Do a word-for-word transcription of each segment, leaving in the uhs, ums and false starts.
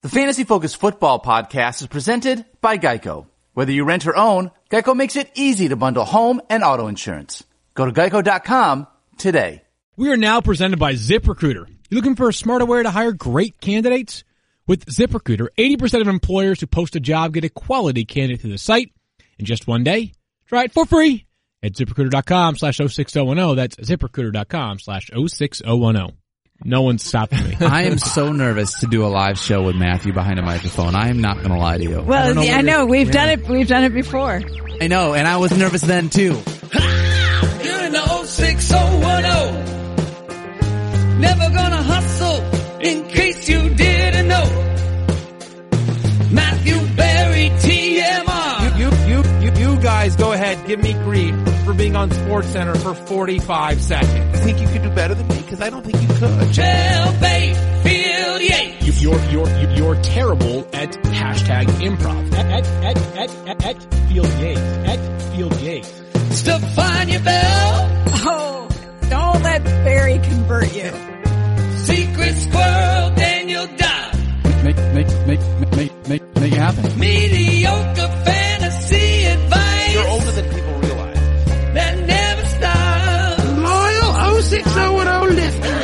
The Fantasy Focus Football Podcast is presented by Geico. Whether you rent or own, Geico makes it easy to bundle home and auto insurance. Go to geico dot com today. We are now presented by ZipRecruiter. You looking for a smarter way to hire great candidates? With ZipRecruiter, eighty percent of employers who post a job get a quality candidate to the site in just one day. Try it for free at ZipRecruiter.com slash 06010. That's ZipRecruiter.com slash 06010. No one's stopping me. I am so nervous to do a live show with Matthew behind a microphone. I am not going to lie to you. Well, I know, I know. we've yeah. done it. We've done it before. I know, and I was nervous then too. Ha! You're in the oh six oh one oh. Never gonna hustle in case you didn't know. Matthew Berry, T M R. You, you, you, you, you guys go ahead. Give me grief for being on SportsCenter for forty-five seconds. I think you could do better than me because I don't think you could. Jailbait, Field Yates. You're, you're, you're, you're terrible at hashtag improv. At, at, at, at, at, at Field Yates. At Field Yates. Stefania Bell. Oh, don't let Barry convert you. Secret Squirrel, Daniel Dodd. Make, make, make, make, make, make it happen. Mediocre fantasy advice. You're older than people realize. That never stops. Loyal oh six oh one oh listener.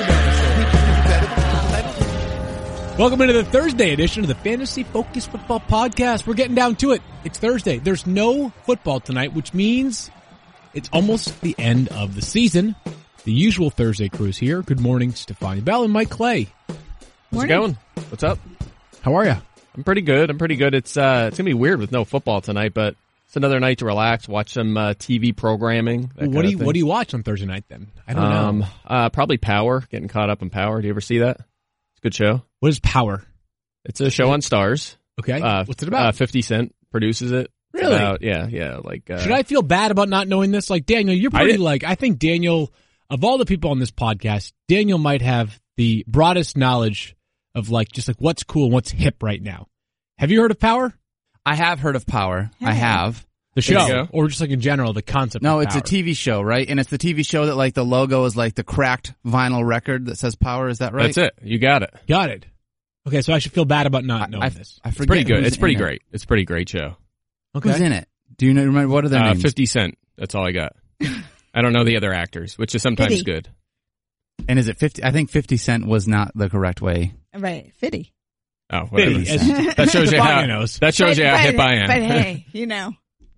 Welcome into the Thursday edition of the Fantasy Focus Football Podcast. We're getting down to it. It's Thursday. There's no football tonight, which means it's almost the end of the season. The usual Thursday crew's here. Good morning, Stefania Bell and Mike Clay. How's it going? What's up? How are you? I'm pretty good. I'm pretty good. It's uh, it's gonna be weird with no football tonight, but it's another night to relax, watch some uh, T V programming. What do you What do you watch on Thursday night then? I don't um, know. Uh, probably Power. Getting caught up in Power. Do you ever see that? It's a good show. What is Power? It's a show on Stars. Okay. Uh, What's it about? Uh, Fifty Cent produces it. Really? About, yeah, yeah. Like, uh, should I feel bad about not knowing this? Like Daniel, you're pretty I like. I think Daniel, of all the people on this podcast, Daniel might have the broadest knowledge of like just like what's cool and what's hip right now. Have you heard of Power? I have heard of Power. Hey. I have. The show, or just like in general, the concept No, of it's Power. a T V show, right? And it's the T V show that like the logo is like the cracked vinyl record that says Power. Is that right? That's it. You got it. Got it. Okay, so I should feel bad about not knowing I, I, this. I forget it's pretty good. who's It's pretty in it. great. It's a pretty great show. Okay. Who's in it? Do you know, remember, what are their Uh, names? Fifty Cent. That's all I got. I don't know the other actors, which is sometimes Fifty. good. And is it fifty? I think fifty Cent was not the correct way. Right, Fitty. Oh, whatever. Fitty, as- That shows you how. knows. That shows but, you how but, hip I am. But hey, you know,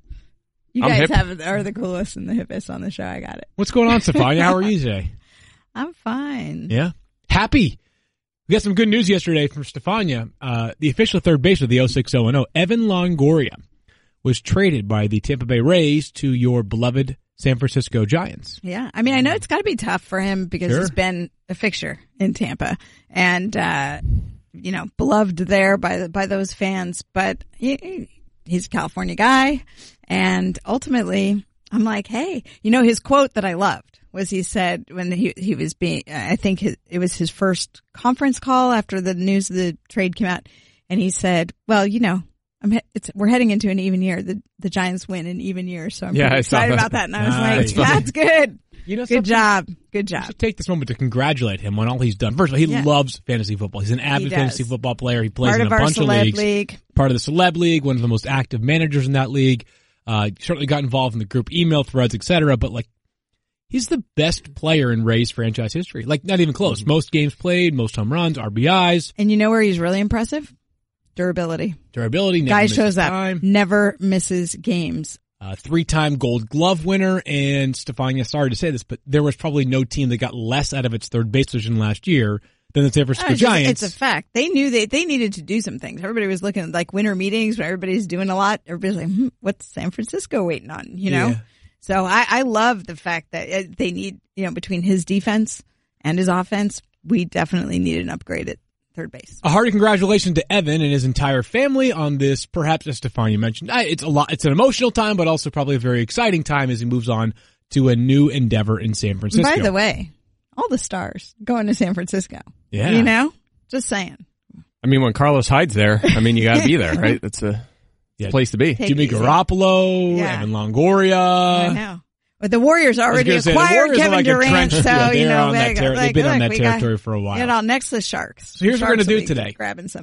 you I'm guys hip. have are the coolest and the hippest on the show. I got it. What's going on, Stefania? How are you today? I'm fine. Yeah. Happy. We got some good news yesterday from Stefania. Uh, the official third baseman of the oh six oh one oh, Evan Longoria, was traded by the Tampa Bay Rays to your beloved San Francisco Giants. Yeah, I mean, I know it's got to be tough for him because Sure. he's been a fixture in Tampa and, uh, you know, beloved there by by those fans. But he, he's a California guy, and ultimately, I'm like, hey, you know, his quote that I loved was he said when he he was being, I think his, it was his first conference call after the news of the trade came out, and he said, well, you know, I'm he- it's we're heading into an even year. The the Giants win an even year, so I'm Yeah, pretty I saw excited that. about that. And I was Nice. like, that's good. You know, Good something? job. Good I job. should take this moment to congratulate him on all he's done. First of all, he Yeah. loves fantasy football. He's an avid does. fantasy football player. He plays Part in of a our bunch of celeb leagues. league. Part of the Celeb League, one of the most active managers in that league. Uh, certainly got involved in the group email threads, et cetera. But like, he's the best player in Rays franchise history. Like, not even close. Most games played, most home runs, R B Is, And you know where he's really impressive? Durability. durability. Never Guy misses shows up. time. Never misses games. Uh, three-time Gold Glove winner, and Stefania, sorry to say this, but there was probably no team that got less out of its third base position last year than the San Francisco Oh, it's, just- Giants. it's a fact. They knew they they needed to do some things. Everybody was looking at like winter meetings where everybody's doing a lot. Everybody's like, hmm, what's San Francisco waiting on? You know? Yeah. So I, I love the fact that uh, they need, you know, between his defense and his offense, we definitely need an upgrade at third base. A hearty congratulations to Evan and his entire family on this, perhaps as Stefania mentioned. I- It's a lot. It's an emotional time, but also probably a very exciting time as he moves on to a new endeavor in San Francisco. By the way, all the stars going to San Francisco. Yeah. You know? Just saying. I mean, when Carlos Hyde's there, I mean, you got to be there, right? That's a Yeah. place to be. Take Jimmy it easy. Garoppolo, Yeah. Evan Longoria. I know. But the Warriors already I was gonna say, the acquired Warriors are Kevin like Durant, entrenched. so Yeah, you they're know on that they- ter- like, they've been on look, that we got- territory for a while. Get all next to the Sharks. So here's what we're Sharks gonna will do be today. Grabbing somebody.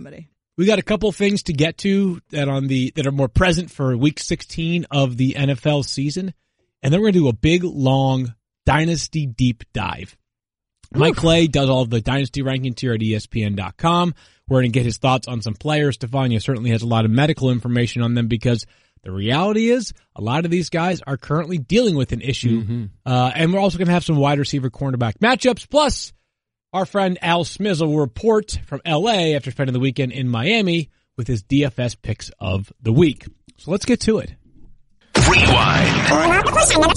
We got a couple things to get to that on the that are more present for week sixteen of the N F L season. And then we're going to do a big, long dynasty deep dive. Mike Clay does all of the dynasty rankings here at E S P N dot com. We're going to get his thoughts on some players. Stefania certainly has a lot of medical information on them because the reality is a lot of these guys are currently dealing with an issue. Mm-hmm. Uh, and we're also going to have some wide receiver cornerback matchups. Plus, our friend Al Smizzle will report from L A after spending the weekend in Miami with his D F S picks of the week. So let's get to it. Rewind.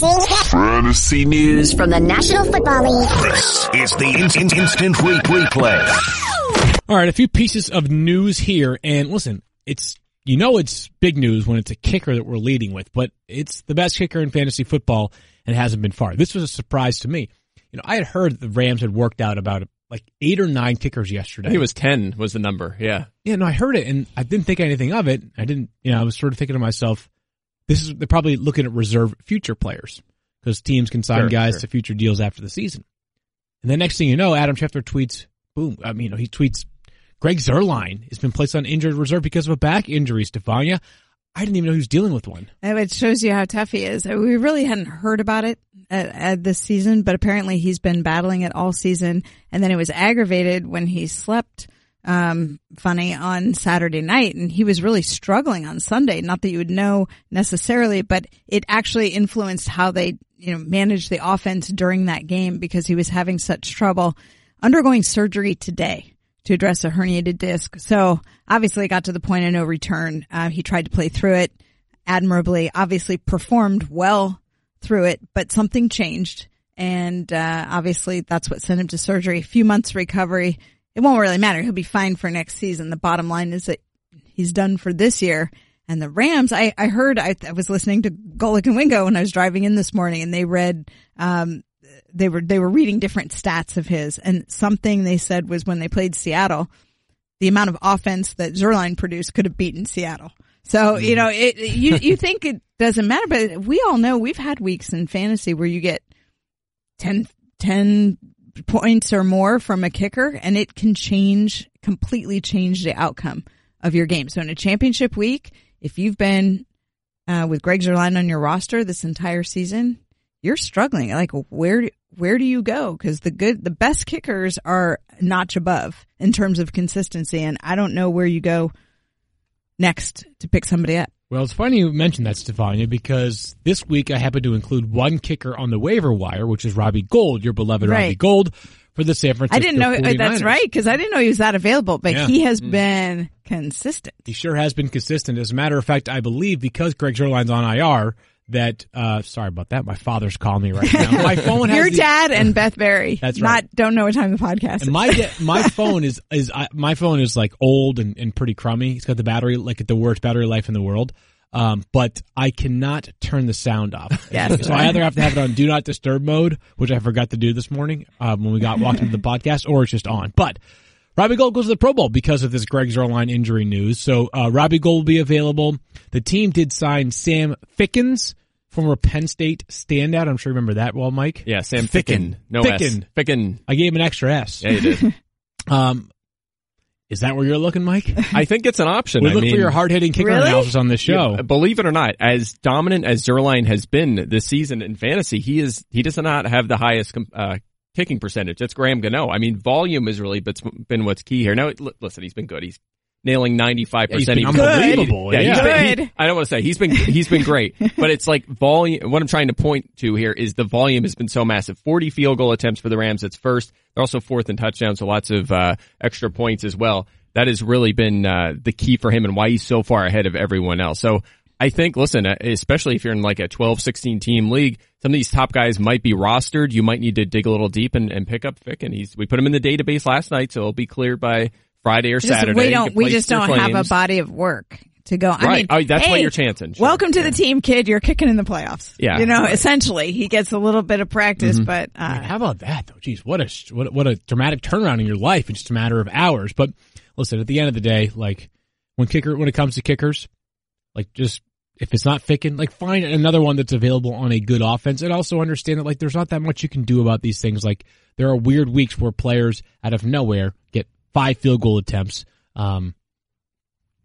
Fantasy news from the National Football League. This is the instant, instant re- replay. All right, a few pieces of news here. And listen, it's you know it's big news when it's a kicker that we're leading with, but it's the best kicker in fantasy football and hasn't been far. This was a surprise to me. You know, I had heard the Rams had worked out about like eight or nine kickers yesterday. I think it was ten was the number, yeah. Yeah, no, I heard it, and I didn't think anything of it. I didn't, you know, I was sort of thinking to myself, this is they're probably looking at reserve future players because teams can sign sure, guys sure. to future deals after the season. And the next thing you know, Adam Schefter tweets, boom, I mean, you know, he tweets, Greg Zuerlein has been placed on injured reserve because of a back injury, Stefania. I didn't even know he was dealing with one. It shows you how tough he is. We really hadn't heard about it at, at this season, but apparently he's been battling it all season. And then it was aggravated when he slept um funny on Saturday night, and he was really struggling on Sunday. Not that you would know necessarily, but it actually influenced how they, you know, managed the offense during that game because he was having such trouble. Undergoing surgery today to address a herniated disc. So obviously it got to the point of no return. Uh, he tried to play through it admirably, obviously performed well through it, but something changed. And, uh, obviously that's what sent him to surgery. A few months recovery. It won't really matter. He'll be fine for next season. The bottom line is that he's done for this year. And the Rams, I, I heard, I, I was listening to Golick and Wingo when I was driving in this morning, and they read, um, they were, they were reading different stats of his, and something they said was when they played Seattle, the amount of offense that Zuerlein produced could have beaten Seattle. So, you know, it, you, you think it doesn't matter, but we all know we've had weeks in fantasy where you get ten, ten points or more from a kicker, and it can change, completely change the outcome of your game. So in a championship week, if you've been, uh, with Greg Zuerlein on your roster this entire season, you're struggling. Like, where, where do you go? Cause the good, the best kickers are a notch above in terms of consistency. And I don't know where you go next to pick somebody up. Well, it's funny you mentioned that, Stefania, because this week I happen to include one kicker on the waiver wire, which is Robbie Gould, your beloved right. Robbie Gould, for the San Francisco I didn't know forty-niners. That's right, because I didn't know he was that available, but yeah. he has mm. been consistent. He sure has been consistent. As a matter of fact, I believe because Greg Zuerlein's on I R, that uh sorry about that. My father's calling me right now. My phone has your the, dad and Beth Berry. That's right. Not don't know what time the podcast is. And my da- my phone is is uh, my phone is like old and, and pretty crummy. It's got the battery like the worst battery life in the world. Um, but I cannot turn the sound off. Yes. So I either have to have it on do not disturb mode, which I forgot to do this morning um, when we got walked into the podcast, or it's just on. But Robbie Gould goes to the Pro Bowl because of this Greg Zuerlein injury news. So uh, Robbie Gould will be available. The team did sign Sam Fickens, former Penn State standout. I'm sure you remember that well, Mike. Yeah, Sam Ficken. Ficken. No Ficken. S. Ficken. I gave him an extra S. Yeah, you did. um, is that where you're looking, Mike? I think it's an option. We I look mean, for your hard-hitting kicker really? analysis on this show. Yeah, believe it or not, as dominant as Zuerlein has been this season in fantasy, he is he does not have the highest uh, kicking percentage. That's Graham Gano. I mean, volume is really been what's key here. Now, listen, he's been good. He's nailing ninety-five percent. Yeah, he's been unbelievable. Yeah, yeah. He's been, Good. he, I don't want to say he's been he's been great, but it's like volume. What I'm trying to point to here is the volume has been so massive. forty field goal attempts for the Rams. That's first. They're also fourth in touchdowns, so lots of uh, extra points as well. That has really been uh, the key for him and why he's so far ahead of everyone else. So I think, listen, especially if you're in like a twelve, sixteen team league, some of these top guys might be rostered. You might need to dig a little deep and, and pick up Fick. And he's, we put him in the database last night, so it'll be cleared by Friday or Just, Saturday. we don't. We just don't have a body of work to go. I right. mean, oh, that's hey, what you're chancing. Sure. Welcome to yeah. the team, kid. You're kicking in the playoffs. Yeah. You know, right. essentially, he gets a little bit of practice, Mm-hmm. but uh, I mean, how about that, though? Jeez, what a what, what a dramatic turnaround in your life in just a matter of hours. But listen, at the end of the day, like when kicker, when it comes to kickers, like just if it's not Ficken, like find another one that's available on a good offense, and also understand that like there's not that much you can do about these things. Like there are weird weeks where players out of nowhere get five field goal attempts. Um,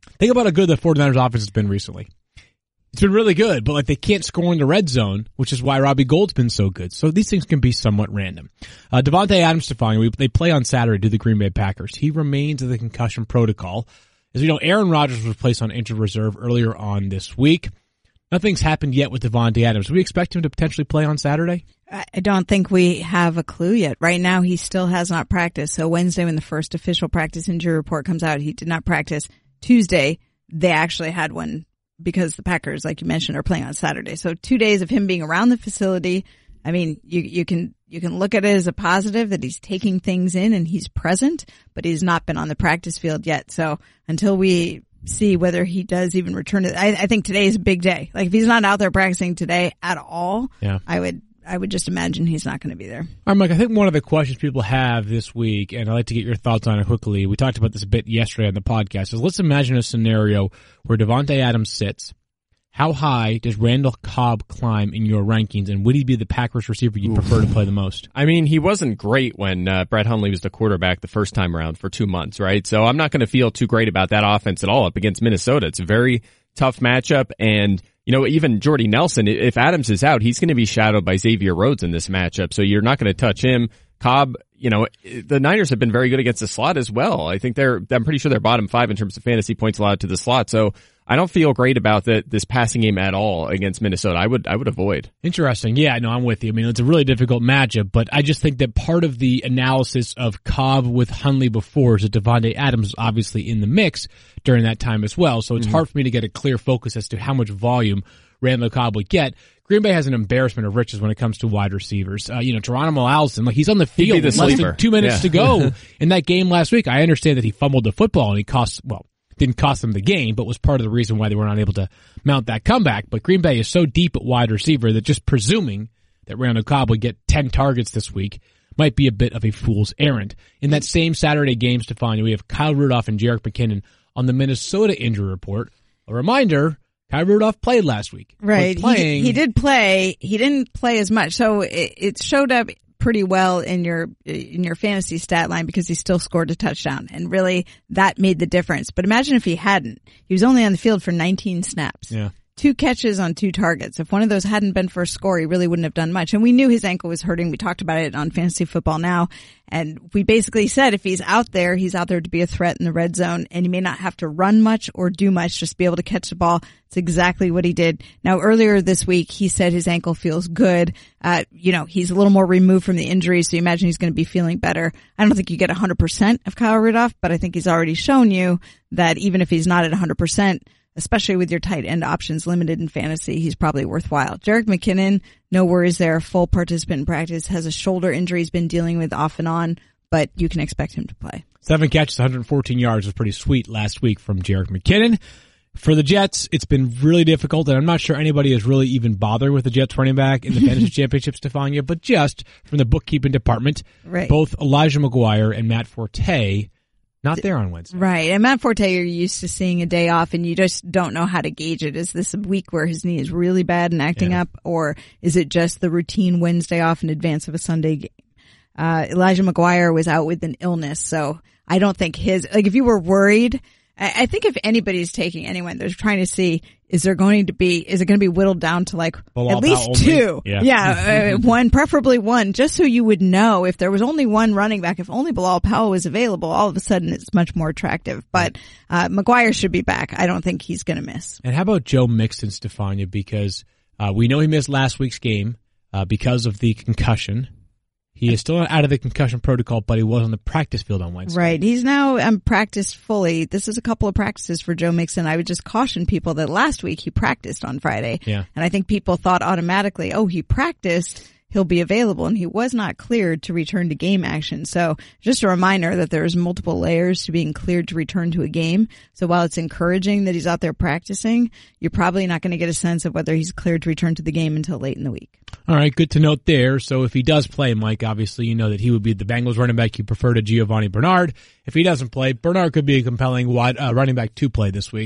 Think about how good the 49ers offense has been recently. It's been really good, but like they can't score in the red zone, which is why Robbie Gould's been so good. So these things can be somewhat random. Uh, Devontae Adams, Stefan, we, they play on Saturday to the Green Bay Packers. He remains in the concussion protocol. As we know, Aaron Rodgers was placed on injured reserve earlier on this week. Nothing's happened yet with Devontae Adams. Do we expect him to potentially play on Saturday? I don't think we have a clue yet. Right now, he still has not practiced. So Wednesday, when the first official practice injury report comes out, he did not practice. Tuesday, they actually had one because the Packers, like you mentioned, are playing on Saturday. So two days of him being around the facility. I mean, you, you can, you can look at it as a positive that he's taking things in and he's present, but he's not been on the practice field yet. So until we see whether he does even return to, I, I think today is a big day. Like if he's not out there practicing today at all, yeah. I would, I would just imagine he's not going to be there. All right, Mike, I think one of the questions people have this week, and I'd like to get your thoughts on it quickly. We talked about this a bit yesterday on the podcast, is let's imagine a scenario where Devontae Adams sits. How high does Randall Cobb climb in your rankings, and would he be the Packers receiver you'd Oof. prefer to play the most? I mean, he wasn't great when uh, Brett Hundley was the quarterback the first time around for two months, right? So I'm not going to feel too great about that offense at all up against Minnesota. It's a very tough matchup, and you know, even Jordy Nelson, if Adams is out, he's going to be shadowed by Xavier Rhodes in this matchup, so you're not going to touch him. Cobb, you know, the Niners have been very good against the slot as well. I think they're, I'm pretty sure they're bottom five in terms of fantasy points allowed to the slot, so I don't feel great about the, this passing game at all against Minnesota. I would, I would avoid. Interesting. Yeah, no, I'm with you. I mean, it's a really difficult matchup, but I just think that part of the analysis of Cobb with Hundley before is that Devontae Adams was obviously in the mix during that time as well. So it's mm-hmm. hard for me to get a clear focus as to how much volume Randall Cobb would get. Green Bay has an embarrassment of riches when it comes to wide receivers. Uh, you know, Geronimo Allison, like he's on the field the less than two minutes yeah. to go in that game last week. I understand that he fumbled the football and he cost, well, didn't cost them the game, but was part of the reason why they were not able to mount that comeback. But Green Bay is so deep at wide receiver that just presuming that Randall Cobb would get ten targets this week might be a bit of a fool's errand. In that same Saturday game, Stefania, we have Kyle Rudolph and Jerick McKinnon on the Minnesota injury report. A reminder, Kyle Rudolph played last week. Right. Playing. He, he did play. He didn't play as much. So it, it showed up pretty well in your in your fantasy stat line because he still scored a touchdown, and really that made the difference. But imagine if he hadn't. He was only on the field for nineteen snaps. Yeah. Two catches on two targets. If one of those hadn't been for a score, he really wouldn't have done much. And we knew his ankle was hurting. We talked about it on Fantasy Football Now. And we basically said if he's out there, he's out there to be a threat in the red zone, and he may not have to run much or do much, just be able to catch the ball. It's exactly what he did. Now, earlier this week, he said his ankle feels good. Uh, you know, he's a little more removed from the injury, so you imagine he's going to be feeling better. I don't think you get one hundred percent of Kyle Rudolph, but I think he's already shown you that even if he's not at one hundred percent, especially with your tight end options limited in fantasy, he's probably worthwhile. Jerick McKinnon, no worries there. Full participant in practice, has a shoulder injury he's been dealing with off and on, but you can expect him to play. Seven catches, one hundred fourteen yards was pretty sweet last week from Jerick McKinnon. For the Jets, it's been really difficult, and I'm not sure anybody is really even bothering with the Jets running back in the fantasy championship, Stefania, but just from the bookkeeping department, right. Both Elijah McGuire and Matt Forte not there on Wednesday. Right. And Matt Forte, you're used to seeing a day off, and you just don't know how to gauge it. Is this a week where his knee is really bad and acting yeah. up, or is it just the routine Wednesday off in advance of a Sunday game? Uh, Elijah McGuire was out with an illness, so I don't think his, like if you were worried, I, I think if anybody's taking anyone, they're trying to see, is there going to be, is it going to be whittled down to like Bilal at least Powell two? Only. Yeah. yeah uh, one, preferably one, just so you would know if there was only one running back, if only Bilal Powell was available, all of a sudden it's much more attractive. But, uh, McGuire should be back. I don't think he's going to miss. And how about Joe Mixon, Stefania? Because, uh, we know he missed last week's game, uh, because of the concussion. He is still out of the concussion protocol, but he was on the practice field on Wednesday. Right. He's now um, practiced fully. This is a couple of practices for Joe Mixon. I would just caution people that last week he practiced on Friday. Yeah. And I think people thought automatically, oh, he practiced, he'll be available. And he was not cleared to return to game action. So just a reminder that there's multiple layers to being cleared to return to a game. So while it's encouraging that he's out there practicing, you're probably not going to get a sense of whether he's cleared to return to the game until late in the week. All right, good to note there. So if he does play, Mike, obviously you know that he would be the Bengals running back you prefer to Giovanni Bernard. If he doesn't play, Bernard could be a compelling wide uh, running back to play this week.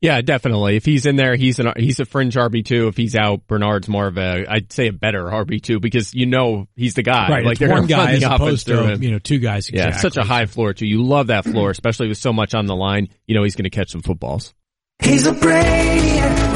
Yeah, definitely. If he's in there, he's an he's a fringe R B two. If he's out, Bernard's more of a, I'd say a better R B two because you know he's the guy. Right, like it's they're one gonna run guy the as offense opposed through to, him. you know, two guys. Yeah, Exactly. it's such a high floor too. You love that floor, especially with so much on the line. You know he's going to catch some footballs. He's a brainiac,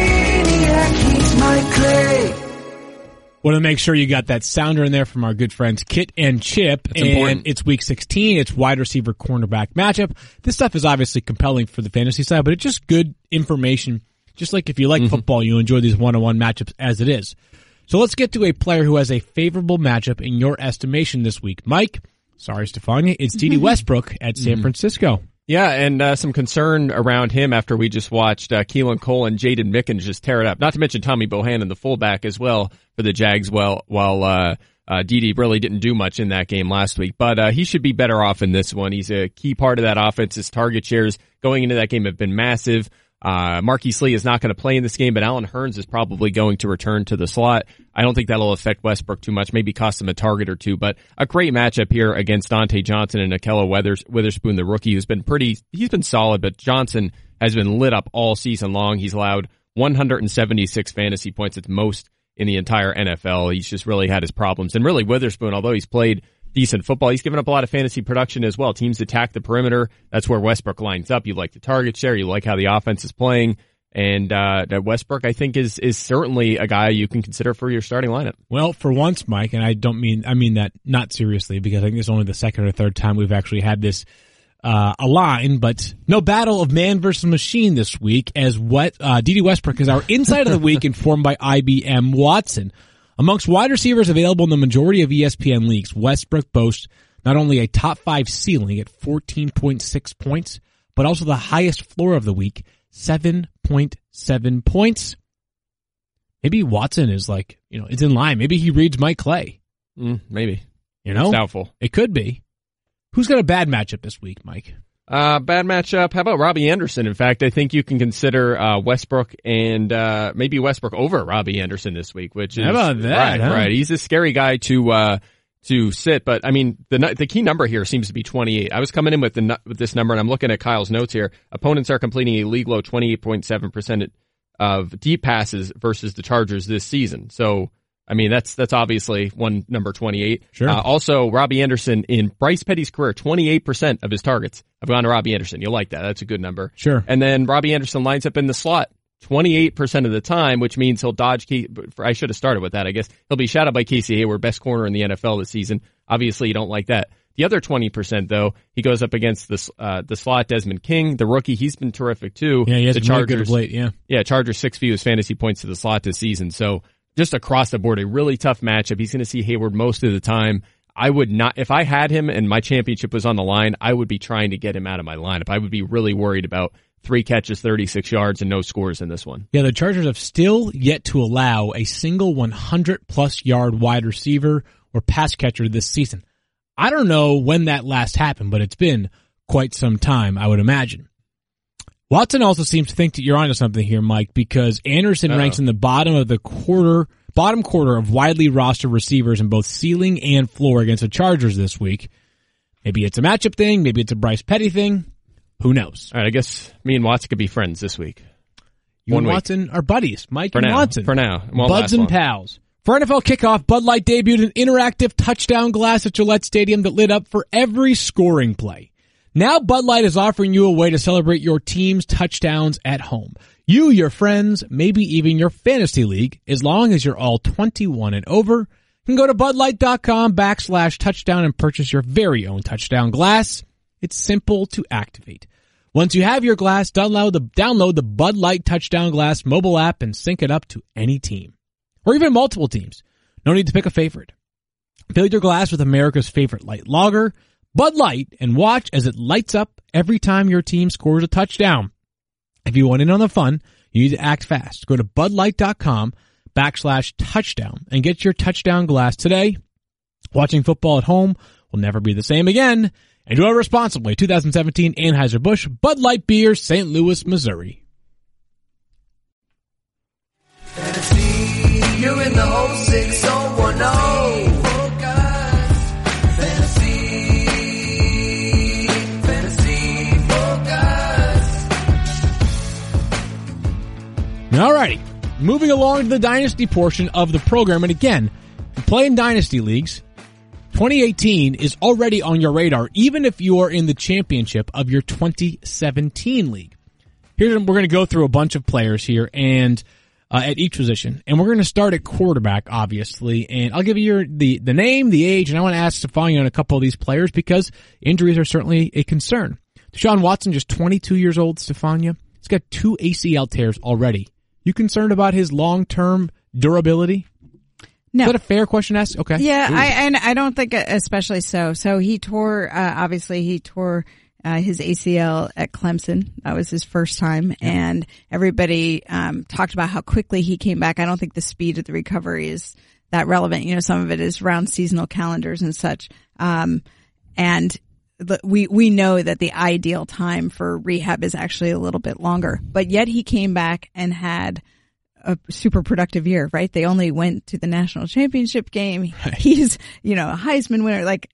brainiac, he's my clay. Want to make sure you got that sounder in there from our good friends Kit and Chip. It's and important. It's week sixteen. It's wide receiver cornerback matchup. This stuff is obviously compelling for the fantasy side, but it's just good information. Just like if you like mm-hmm. football, you enjoy these one-on-one matchups as it is. So let's get to a player who has a favorable matchup in your estimation this week. Mike, sorry, Stefania, it's D D Westbrook at San mm-hmm. Francisco. Yeah, and uh, some concern around him after we just watched uh, Keelan Cole and Jaden Mickens just tear it up. Not to mention Tommy Bohannon, the fullback, as well for the Jags. Well, while uh, uh, D D really didn't do much in that game last week, but uh, he should be better off in this one. He's a key part of that offense. His target shares going into that game have been massive. Uh, Marquise Lee is not going to play in this game, but Alan Hearns is probably going to return to the slot. I don't think that'll affect Westbrook too much, maybe cost him a target or two, but a great matchup here against Dante Johnson and Akella Withers, Witherspoon, the rookie, who's been pretty, he's been solid, but Johnson has been lit up all season long. He's allowed one hundred seventy-six fantasy points. It's most in the entire N F L. He's just really had his problems. And really Witherspoon, although he's played decent football, he's given up a lot of fantasy production as well. Teams attack the perimeter. That's where Westbrook lines up. You like the target share. You like how the offense is playing. And uh Westbrook, I think, is is certainly a guy you can consider for your starting lineup. Well, for once, Mike, and I don't mean I mean that not seriously because I think it's only the second or third time we've actually had this uh align, but no battle of man versus machine this week as what uh D D Westbrook is our inside of the week informed by I B M Watson. Amongst wide receivers available in the majority of E S P N leagues, Westbrook boasts not only a top five ceiling at fourteen point six points, but also the highest floor of the week, seven point seven points. Maybe Watson is like, you know, it's in line. Maybe he reads Mike Clay. Mm, maybe. You know? It's doubtful. It could be. Who's got a bad matchup this week, Mike? Uh, bad matchup. How about Robbie Anderson? In fact, I think you can consider, uh, Westbrook and, uh, maybe Westbrook over Robbie Anderson this week, which is. How about that? Right, huh? right. He's a scary guy to, uh, to sit, but I mean, the, the key number here seems to be twenty-eight. I was coming in with the, with this number and I'm looking at Kyle's notes here. Opponents are completing a league low twenty-eight point seven percent of deep passes versus the Chargers this season. So, I mean, that's, that's obviously one number twenty-eight. Sure. Uh, also, Robbie Anderson in Bryce Petty's career, twenty-eight percent of his targets have gone to Robbie Anderson. You'll like that. That's a good number. Sure. And then Robbie Anderson lines up in the slot twenty-eight percent of the time, which means he'll dodge key. I should have started with that, I guess. He'll be shadowed by Casey Hayward, best corner in the N F L this season. Obviously, you don't like that. The other twenty percent, though, he goes up against the, uh, the slot Desmond King, the rookie. He's been terrific, too. Yeah, he has the been Chargers, really good of late, yeah. Yeah, Chargers six fewest fantasy points to the slot this season. So just across the board, a really tough matchup. He's going to see Hayward most of the time. I would not, if I had him and my championship was on the line, I would be trying to get him out of my lineup. I would be really worried about three catches, thirty-six yards, and no scores in this one. Yeah, the Chargers have still yet to allow a single one hundred plus yard wide receiver or pass catcher this season. I don't know when that last happened, but it's been quite some time, I would imagine. Watson also seems to think that you're onto something here, Mike, because Anderson Uh-oh. ranks in the bottom of the quarter, bottom quarter of widely rostered receivers in both ceiling and floor against the Chargers this week. Maybe it's a matchup thing. Maybe it's a Bryce Petty thing. Who knows? All right, I guess me and Watson could be friends this week. You One and week. Watson are buddies. Mike For and now. Watson. For now. It won't Buds last and long. pals. For N F L kickoff, Bud Light debuted an interactive touchdown glass at Gillette Stadium that lit up for every scoring play. Now Bud Light is offering you a way to celebrate your team's touchdowns at home. You, your friends, maybe even your fantasy league, as long as you're all twenty-one and over, can go to budlight.com backslash touchdown and purchase your very own touchdown glass. It's simple to activate. Once you have your glass, download the, download the Bud Light Touchdown Glass mobile app and sync it up to any team. Or even multiple teams. No need to pick a favorite. Fill your glass with America's favorite light lager, Bud Light, and watch as it lights up every time your team scores a touchdown. If you want in on the fun, you need to act fast. Go to budlight.com backslash touchdown and get your touchdown glass today. Watching football at home will never be the same again. Enjoy responsibly. twenty seventeen Anheuser-Busch Bud Light Beer, Saint Louis, Missouri. Fantasy, you're in the oh six oh one oh. Focus. Fantasy, fantasy focus. All righty. Moving along to the Dynasty portion of the program. And again, if you play in Dynasty leagues, twenty eighteen is already on your radar, even if you are in the championship of your twenty seventeen league. Here, we're going to go through a bunch of players here and uh, at each position. And we're going to start at quarterback, obviously. And I'll give you your, the, the name, the age, and I want to ask Stefania on a couple of these players because injuries are certainly a concern. Deshaun Watson, just twenty-two years old, Stefania. He's got two A C L tears already. You concerned about his long-term durability? No. Is that a fair question to ask? Okay. Yeah, I, and I don't think especially so. So he tore, uh, obviously he tore uh, his A C L at Clemson. That was his first time. Yeah. And everybody um, talked about how quickly he came back. I don't think the speed of the recovery is that relevant. You know, some of it is around seasonal calendars and such. Um, and we we know that the ideal time for rehab is actually a little bit longer. But yet he came back and had a super productive year, right? They only went to the national championship game. Right. He's, you know, a Heisman winner. Like,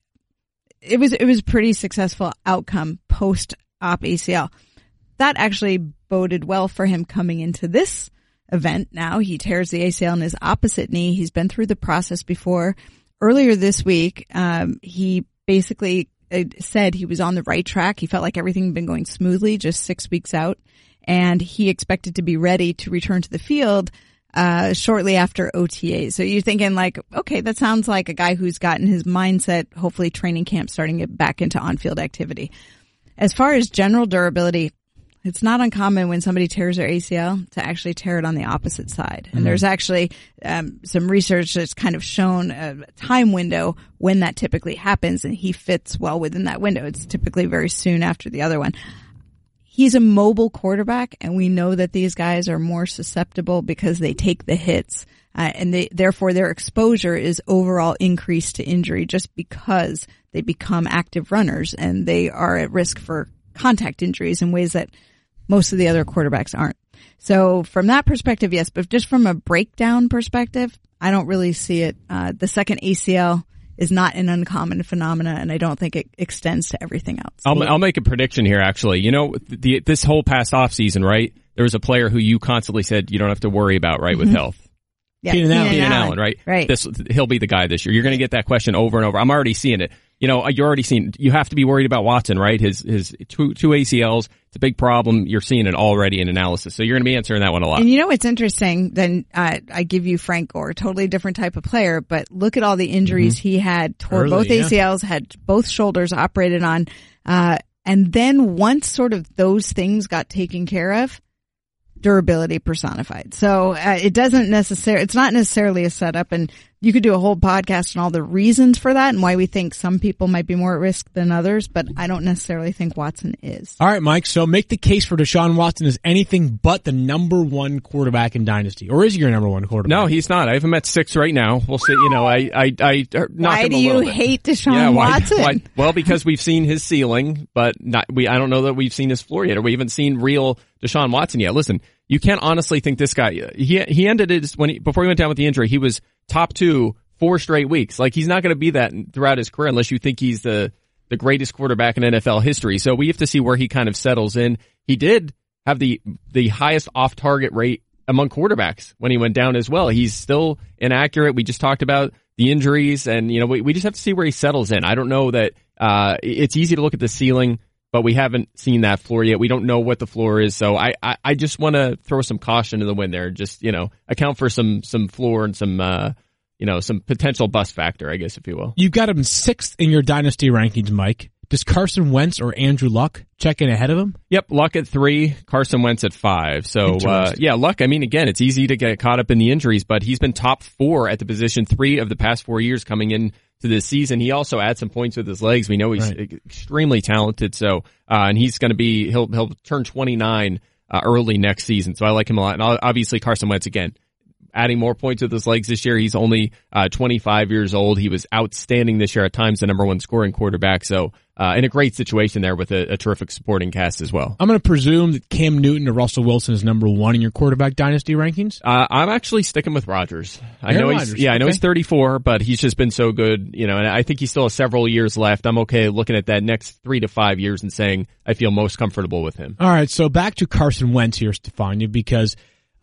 it was, it was pretty successful outcome post-op A C L. That actually boded well for him coming into this event. Now he tears the A C L in his opposite knee. He's been through the process before. Earlier this week, um, he basically said he was on the right track. He felt like everything had been going smoothly just six weeks out. And he expected to be ready to return to the field uh shortly after O T A. So you're thinking like, okay, that sounds like a guy who's gotten his mindset, hopefully training camp starting to get back into on-field activity. As far as general durability, it's not uncommon when somebody tears their A C L to actually tear it on the opposite side. And mm-hmm. there's actually um some research that's kind of shown a time window when that typically happens, and he fits well within that window. It's typically very soon after the other one. He's a mobile quarterback, and we know that these guys are more susceptible because they take the hits, uh, and they, therefore their exposure is overall increased to injury just because they become active runners, and they are at risk for contact injuries in ways that most of the other quarterbacks aren't. So from that perspective, yes, but just from a breakdown perspective, I don't really see it. Uh, the second A C L is not an uncommon phenomena, and I don't think it extends to everything else. I'll, I'll make a prediction here, actually. You know, the, this whole past offseason, right, there was a player who you constantly said you don't have to worry about, right, with mm-hmm. health. Yeah, Keenan Allen. Keenan Keenan Allen, Allen, right? Right. This, he'll be the guy this year. You're going to get that question over and over. I'm already seeing it. You know, you're already seeing, you have to be worried about Watson, right? His, his two, two A C Ls. It's a big problem. You're seeing it already in analysis. So you're going to be answering that one a lot. And you know what's interesting? Then uh, I give you Frank Gore, totally different type of player, but look at all the injuries mm-hmm. he had. Tore Early, both yeah. A C Ls, had both shoulders operated on. Uh, and then once sort of those things got taken care of, durability personified. So uh, it doesn't necessarily, it's not necessarily a setup, and you could do a whole podcast on all the reasons for that and why we think some people might be more at risk than others, but I don't necessarily think Watson is. All right, Mike, so make the case for Deshaun Watson as anything but the number one quarterback in Dynasty. Or is he your number one quarterback? No, he's not. I have him at six right now. We'll see. You know, I, I, I knock Why him do a you little bit. hate Deshaun yeah, why, Watson? Why, well, because we've seen his ceiling, but not, we, I don't know that we've seen his floor yet, or we haven't seen real Deshaun Watson yet. Listen, you can't honestly think this guy, he, he ended it when he, before he went down with the injury, he was top two four straight weeks. Like, he's not going to be that throughout his career unless you think he's the, the greatest quarterback in N F L history. So we have to see where he kind of settles in. He did have the, the highest off target rate among quarterbacks when he went down as well. He's still inaccurate. We just talked about the injuries, and, you know, we, we just have to see where he settles in. I don't know that, uh, it's easy to look at the ceiling, but we haven't seen that floor yet. We don't know what the floor is. So I, I, I just want to throw some caution to the wind there. Just, you know, account for some, some floor and some, uh, you know, some potential bust factor, I guess, if you will. You've got him sixth in your dynasty rankings, Mike. Does Carson Wentz or Andrew Luck check in ahead of him? Yep, Luck at three, Carson Wentz at five. So, uh, yeah, Luck, I mean, again, it's easy to get caught up in the injuries, but he's been top four at the position three of the past four years coming in to this season. He also adds some points with his legs. We know he's right. extremely talented. So, uh, and he's going to be, he'll, he'll turn twenty-nine, uh, early next season. So I like him a lot. And obviously Carson Wentz, again, adding more points with his legs this year. He's only, uh, twenty-five years old. He was outstanding this year, at times the number one scoring quarterback. So, uh, in a great situation there with a, a terrific supporting cast as well. I'm going to presume that Cam Newton or Russell Wilson is number one in your quarterback dynasty rankings. Uh, I'm actually sticking with Rodgers. I know Rodgers. he's, yeah, I know okay. he's thirty-four, but he's just been so good, you know, and I think he still has several years left. I'm okay looking at that next three to five years and saying I feel most comfortable with him. All right. So back to Carson Wentz here, Stefania, because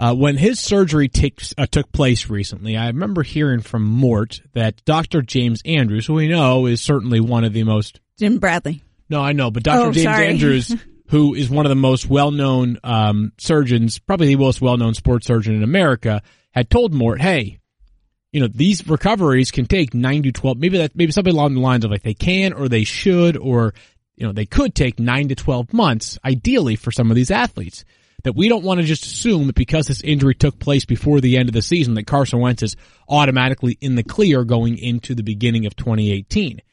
Uh, when his surgery takes, uh, took place recently, I remember hearing from Mort that Doctor James Andrews, who we know is certainly one of the most... Jim Bradley. No, I know, but Doctor Oh, James sorry. Andrews, who is one of the most well-known um, surgeons, probably the most well-known sports surgeon in America, had told Mort, hey, you know, these recoveries can take nine to twelve, maybe that, maybe something along the lines of like they can or they should or, you know, they could take nine to twelve months, ideally for some of these athletes. That we don't want to just assume that because this injury took place before the end of the season that Carson Wentz is automatically in the clear going into the beginning of twenty eighteen.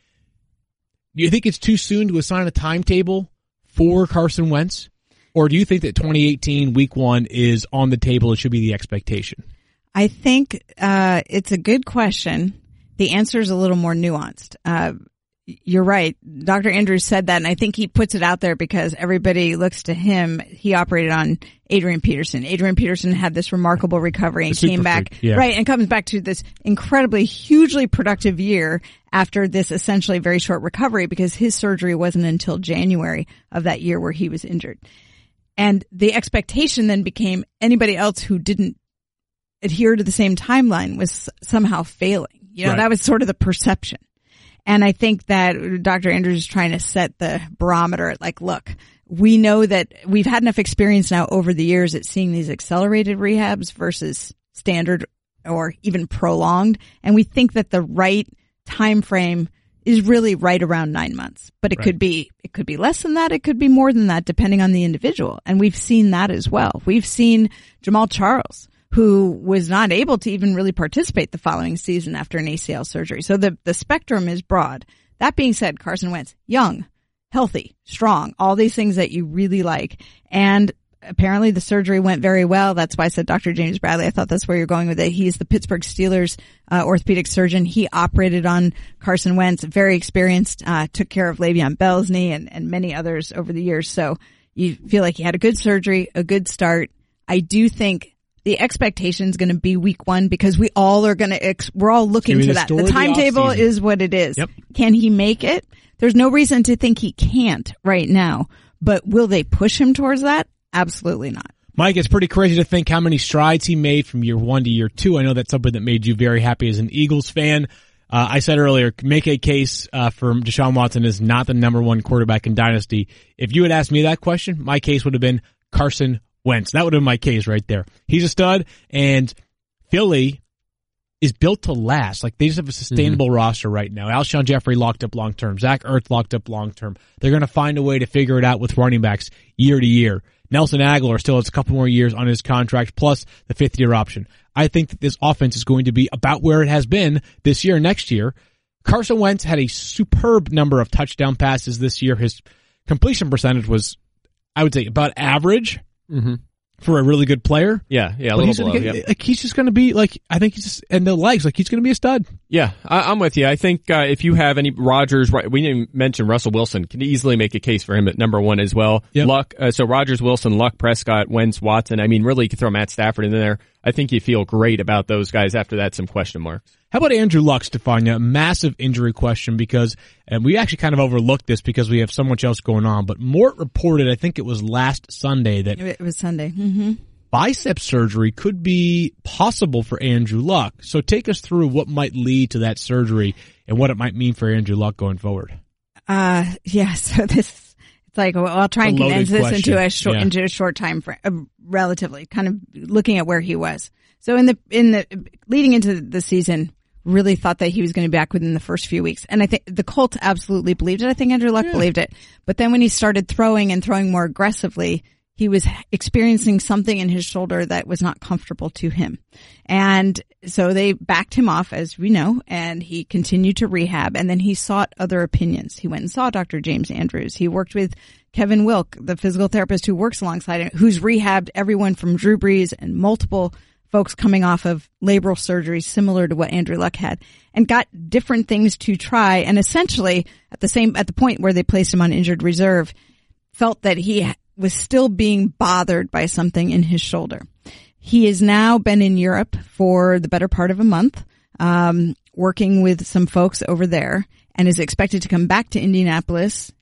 Do you think it's too soon to assign a timetable for Carson Wentz? Or do you think that twenty eighteen week one is on the table? It should be the expectation. I think uh it's a good question. The answer is a little more nuanced. Uh You're right. Doctor Andrews said that, and I think he puts it out there because everybody looks to him. He operated on Adrian Peterson. Adrian Peterson had this remarkable recovery and The came superfreak, back, yeah. right, and comes back to this incredibly, hugely productive year after this essentially very short recovery because his surgery wasn't until January of that year where he was injured. And the expectation then became anybody else who didn't adhere to the same timeline was somehow failing. You know, Right. that was sort of the perception. And I think that Doctor Andrews is trying to set the barometer at like, look, we know that we've had enough experience now over the years at seeing these accelerated rehabs versus standard or even prolonged. And we think that the right time frame is really right around nine months, but it Right. could be, it could be less than that. It could be more than that depending on the individual. And we've seen that as well. We've seen Jamal Charles, who was not able to even really participate the following season after an A C L surgery. So the, the spectrum is broad. That being said, Carson Wentz, young, healthy, strong, all these things that you really like. And apparently the surgery went very well. That's why I said Doctor James Bradley. I thought that's where you're going with it. He's the Pittsburgh Steelers uh, orthopedic surgeon. He operated on Carson Wentz, very experienced, uh, took care of Le'Veon Bell's knee and, and many others over the years. So you feel like he had a good surgery, a good start. I do think the expectation is going to be week one because we all are going to, ex- we're all looking It's to gonna be the that. story The of the timetable offseason. is what it is. Yep. Can he make it? There's no reason to think he can't right now, but will they push him towards that? Absolutely not. Mike, it's pretty crazy to think how many strides he made from year one to year two. I know that's something that made you very happy as an Eagles fan. Uh, I said earlier, make a case uh, for Deshaun Watson is not the number one quarterback in Dynasty. If you had asked me that question, my case would have been Carson Wentz. That would have been my case right there. He's a stud, and Philly is built to last. Like, they just have a sustainable mm-hmm. roster right now. Alshon Jeffrey locked up long term. Zach Ertz locked up long term. They're going to find a way to figure it out with running backs year to year. Nelson Aguilar still has a couple more years on his contract, plus the fifth year option. I think that this offense is going to be about where it has been this year and next year. Carson Wentz had a superb number of touchdown passes this year. His completion percentage was, I would say, about average. Mm-hmm. For a really good player. Yeah, yeah, a but little he's below. Gonna get, Yep. Like, he's just going to be like, I think he's just, and the legs, like he's going to be a stud. Yeah, I, I'm with you. I think uh, if you have any Rodgers, right, we didn't mention Russell Wilson, can easily make a case for him at number one as well. Yep. Luck, uh, so Rodgers, Wilson, Luck, Prescott, Wentz, Watson. I mean, really, you could throw Matt Stafford in there. I think you feel great about those guys. After that, some question marks. How about Andrew Luck, Stefania? Massive injury question because, and we actually kind of overlooked this because we have so much else going on, but Mort reported, I think it was last Sunday, that It was Sunday. Mm-hmm. bicep surgery could be possible for Andrew Luck. So take us through what might lead to that surgery and what it might mean for Andrew Luck going forward. Uh, yeah, so this, it's like, well, I'll try and It's a condense loaded this question. into a short, Yeah. into a short time frame, uh, relatively, kind of looking at where he was. So in the, in the, leading into the season, really thought that he was going to be back within the first few weeks. And I think the Colts absolutely believed it. I think Andrew Luck Yeah. believed it. But then when he started throwing and throwing more aggressively, he was experiencing something in his shoulder that was not comfortable to him. And so they backed him off, as we know, and he continued to rehab. And then he sought other opinions. He went and saw Doctor James Andrews. He worked with Kevin Wilk, the physical therapist who works alongside him, who's rehabbed everyone from Drew Brees and multiple folks coming off of labral surgery similar to what Andrew Luck had, and got different things to try. And essentially at the same, at the point where they placed him on injured reserve, felt that he was still being bothered by something in his shoulder. He has now been in Europe for the better part of a month, um, working with some folks over there, and is expected to come back to Indianapolis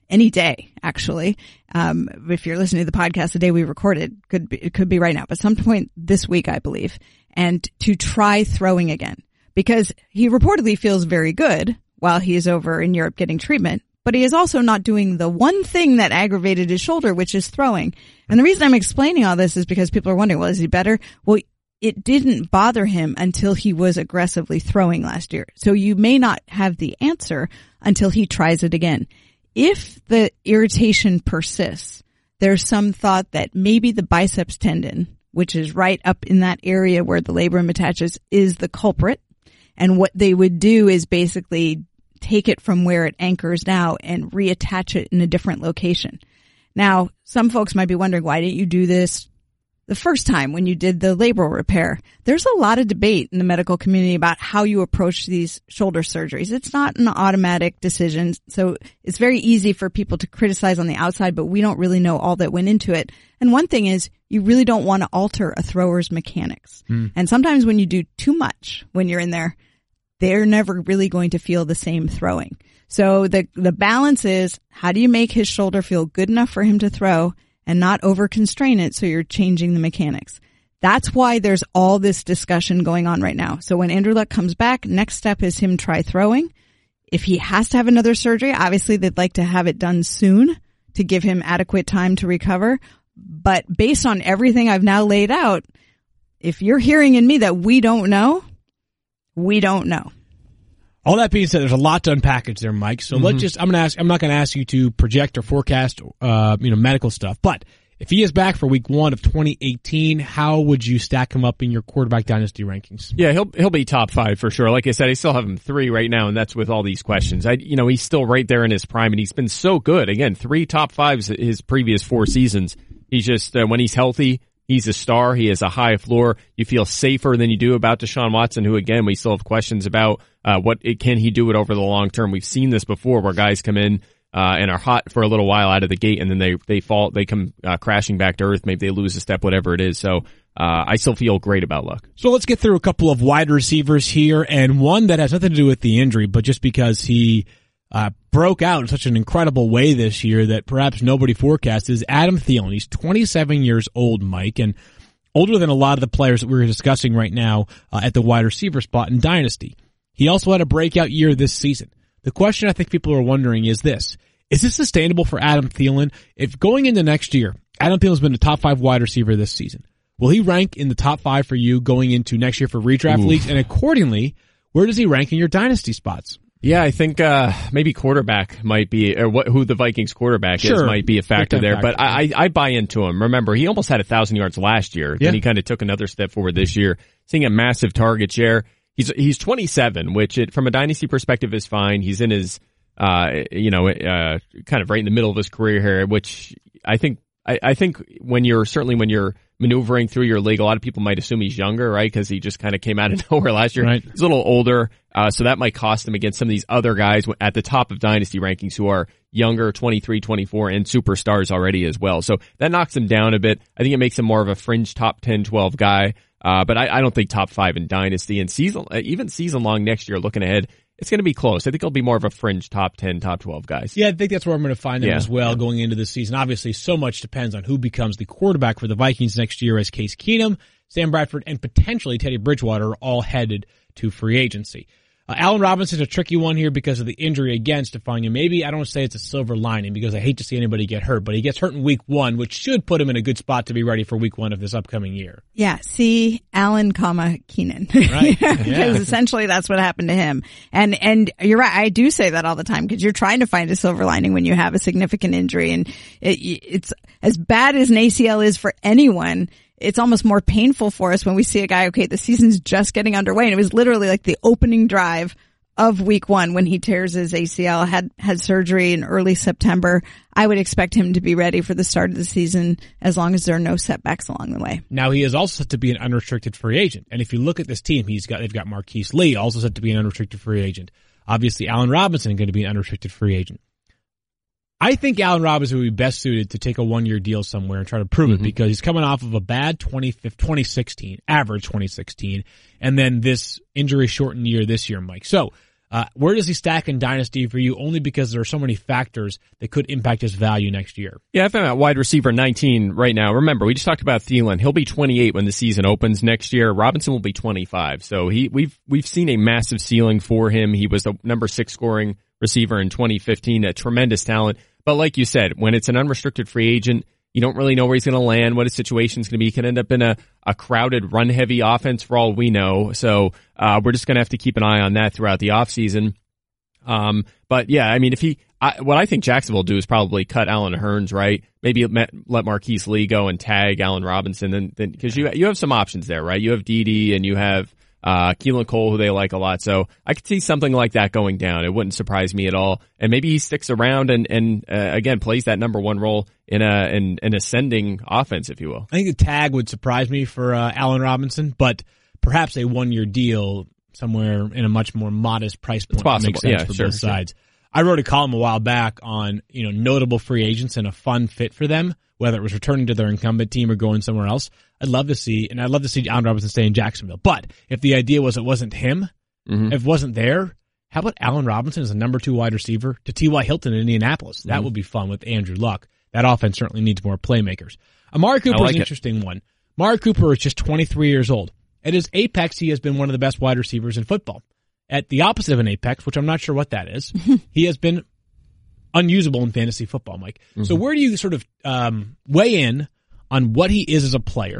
any day, actually. Um, if you're listening to the podcast the day we recorded, could be, it could be right now, but some point this week, I believe, and to try throwing again, because he reportedly feels very good while he is over in Europe getting treatment, but he is also not doing the one thing that aggravated his shoulder, which is throwing. And the reason I'm explaining all this is because people are wondering, well, is he better? Well, it didn't bother him until he was aggressively throwing last year. So you may not have the answer until he tries it again. If the irritation persists, there's some thought that maybe the biceps tendon, which is right up in that area where the labrum attaches, is the culprit. And what they would do is basically take it from where it anchors now and reattach it in a different location. Now, some folks might be wondering, why didn't you do this the first time when you did the labral repair? There's a lot of debate in the medical community about how you approach these shoulder surgeries. It's not an automatic decision, so it's very easy for people to criticize on the outside, but we don't really know all that went into it. And one thing is, you really don't want to alter a thrower's mechanics. Mm. And sometimes when you do too much when you're in there, they're never really going to feel the same throwing. So the the balance is, how do you make his shoulder feel good enough for him to throw and not over constrain it so you're changing the mechanics? That's why there's all this discussion going on right now. So when Andrew Luck comes back, next step is him try throwing. If he has to have another surgery, obviously they'd like to have it done soon to give him adequate time to recover. But based on everything I've now laid out, if you're hearing in me that we don't know, we don't know. All that being said, there's a lot to unpackage there, Mike. So mm-hmm. let's just, I'm going to ask, I'm not going to ask you to project or forecast, uh, you know, medical stuff, but if he is back for week one of twenty eighteen, how would you stack him up in your quarterback dynasty rankings? Yeah, he'll, he'll be top five for sure. Like I said, I still have him three right now, and that's with all these questions. I, you know, he's still right there in his prime, and he's been so good. Again, three top fives his previous four seasons. He's just, uh, when he's healthy, he's a star. He has a high floor. You feel safer than you do about Deshaun Watson, who, again, we still have questions about uh, what it, can he do it over the long term. We've seen this before where guys come in uh, and are hot for a little while out of the gate, and then they they fall, they come uh, crashing back to earth. Maybe they lose a step, whatever it is. So uh, I still feel great about Luck. So let's get through a couple of wide receivers here, and one that has nothing to do with the injury, but just because he uh broke out in such an incredible way this year that perhaps nobody forecast, is Adam Thielen. He's twenty-seven years old, Mike, and older than a lot of the players that we're discussing right now uh, at the wide receiver spot in Dynasty. He also had a breakout year this season. The question I think people are wondering is this: is this sustainable for Adam Thielen? If going into next year, Adam Thielen's been a top five wide receiver this season, will he rank in the top five for you going into next year for redraft Ooh. leagues? And accordingly, where does he rank in your Dynasty spots? Yeah, I think uh maybe quarterback might be, or what, who the Vikings quarterback sure. is might be a factor there. Factor. But I, I buy into him. Remember, he almost had a thousand yards last year. Yeah. Then he kind of took another step forward this year, seeing a massive target share. He's he's twenty-seven, which it, from a dynasty perspective is fine. He's in his uh you know uh kind of right in the middle of his career here, which I think I, I think when you're certainly when you're maneuvering through your league, a lot of people might assume he's younger, right? Because he just kind of came out of nowhere last year. Right. He's a little older, uh, so that might cost him against some of these other guys at the top of dynasty rankings who are younger, twenty-three, twenty-four, and superstars already as well. So that knocks him down a bit. I think it makes him more of a fringe top ten, twelve guy. Uh, but I, I don't think top five in dynasty, and season, even season long next year, looking ahead, it's going to be close. I think he'll be more of a fringe top ten, top twelve guys. Yeah, I think that's where I'm going to find him yeah. as well going into this season. Obviously, so much depends on who becomes the quarterback for the Vikings next year, as Case Keenum, Sam Bradford, and potentially Teddy Bridgewater are all headed to free agency. Uh, Allen Robinson's a tricky one here because of the injury again, Stefania. Maybe I don't say it's a silver lining because I hate to see anybody get hurt, but he gets hurt in week one, which should put him in a good spot to be ready for week one of this upcoming year. Yeah, see Allen, comma Keenan. Right. Because yeah. essentially that's what happened to him. And and you're right, I do say that all the time because you're trying to find a silver lining when you have a significant injury, and it, it's as bad as an A C L is for anyone. It's almost more painful for us when we see a guy, okay, the season's just getting underway, and it was literally like the opening drive of week one when he tears his A C L, had, had surgery in early September. I would expect him to be ready for the start of the season as long as there are no setbacks along the way. Now, he is also set to be an unrestricted free agent. And if you look at this team, he's got, they've got Marquise Lee, also set to be an unrestricted free agent. Obviously, Allen Robinson is going to be an unrestricted free agent. I think Allen Robinson would be best suited to take a one-year deal somewhere and try to prove mm-hmm. it because he's coming off of a bad twenty sixteen, average twenty sixteen, and then this injury-shortened year this year, Mike. So, Uh, where does he stack in Dynasty for you? Only because there are so many factors that could impact his value next year. Yeah, if I'm at wide receiver nineteen right now, remember, we just talked about Thielen. He'll be twenty-eight when the season opens next year. Robinson will be twenty-five. So he, we've, we've seen a massive ceiling for him. He was the number six scoring receiver in twenty fifteen, a tremendous talent. But like you said, when it's an unrestricted free agent, you don't really know where he's going to land, what his situation's going to be. He could end up in a, a crowded, run-heavy offense for all we know. So uh we're just going to have to keep an eye on that throughout the offseason. Um, but, yeah, I mean, if he I, – what I think Jacksonville will do is probably cut Allen Hurns, right? Maybe let, let Marquise Lee go and tag Allen Robinson. And then because you, you have some options there, right? You have Dede and you have uh Keelan Cole, who they like a lot. So I could see something like that going down. It wouldn't surprise me at all. And maybe he sticks around and, and uh, again, plays that number one role in a in an ascending offense, if you will. I think the tag would surprise me for uh, Allen Robinson, but perhaps a one-year deal somewhere in a much more modest price point. It's possible. Makes sense Yeah, for sure, both sides. Sure. I wrote a column a while back on, you know, notable free agents and a fun fit for them, whether it was returning to their incumbent team or going somewhere else. I'd love to see, and I'd love to see Allen Robinson stay in Jacksonville. But if the idea was it wasn't him, mm-hmm. if it wasn't there, how about Allen Robinson as a number two wide receiver to T Y. Hilton in Indianapolis? That mm-hmm. would be fun with Andrew Luck. That offense certainly needs more playmakers. Amari Cooper like is an it. interesting one. Amari Cooper is just twenty-three years old. At his apex, he has been one of the best wide receivers in football. At the opposite of an apex, which I'm not sure what that is, he has been unusable in fantasy football, Mike. Mm-hmm. So where do you sort of um, weigh in on what he is as a player?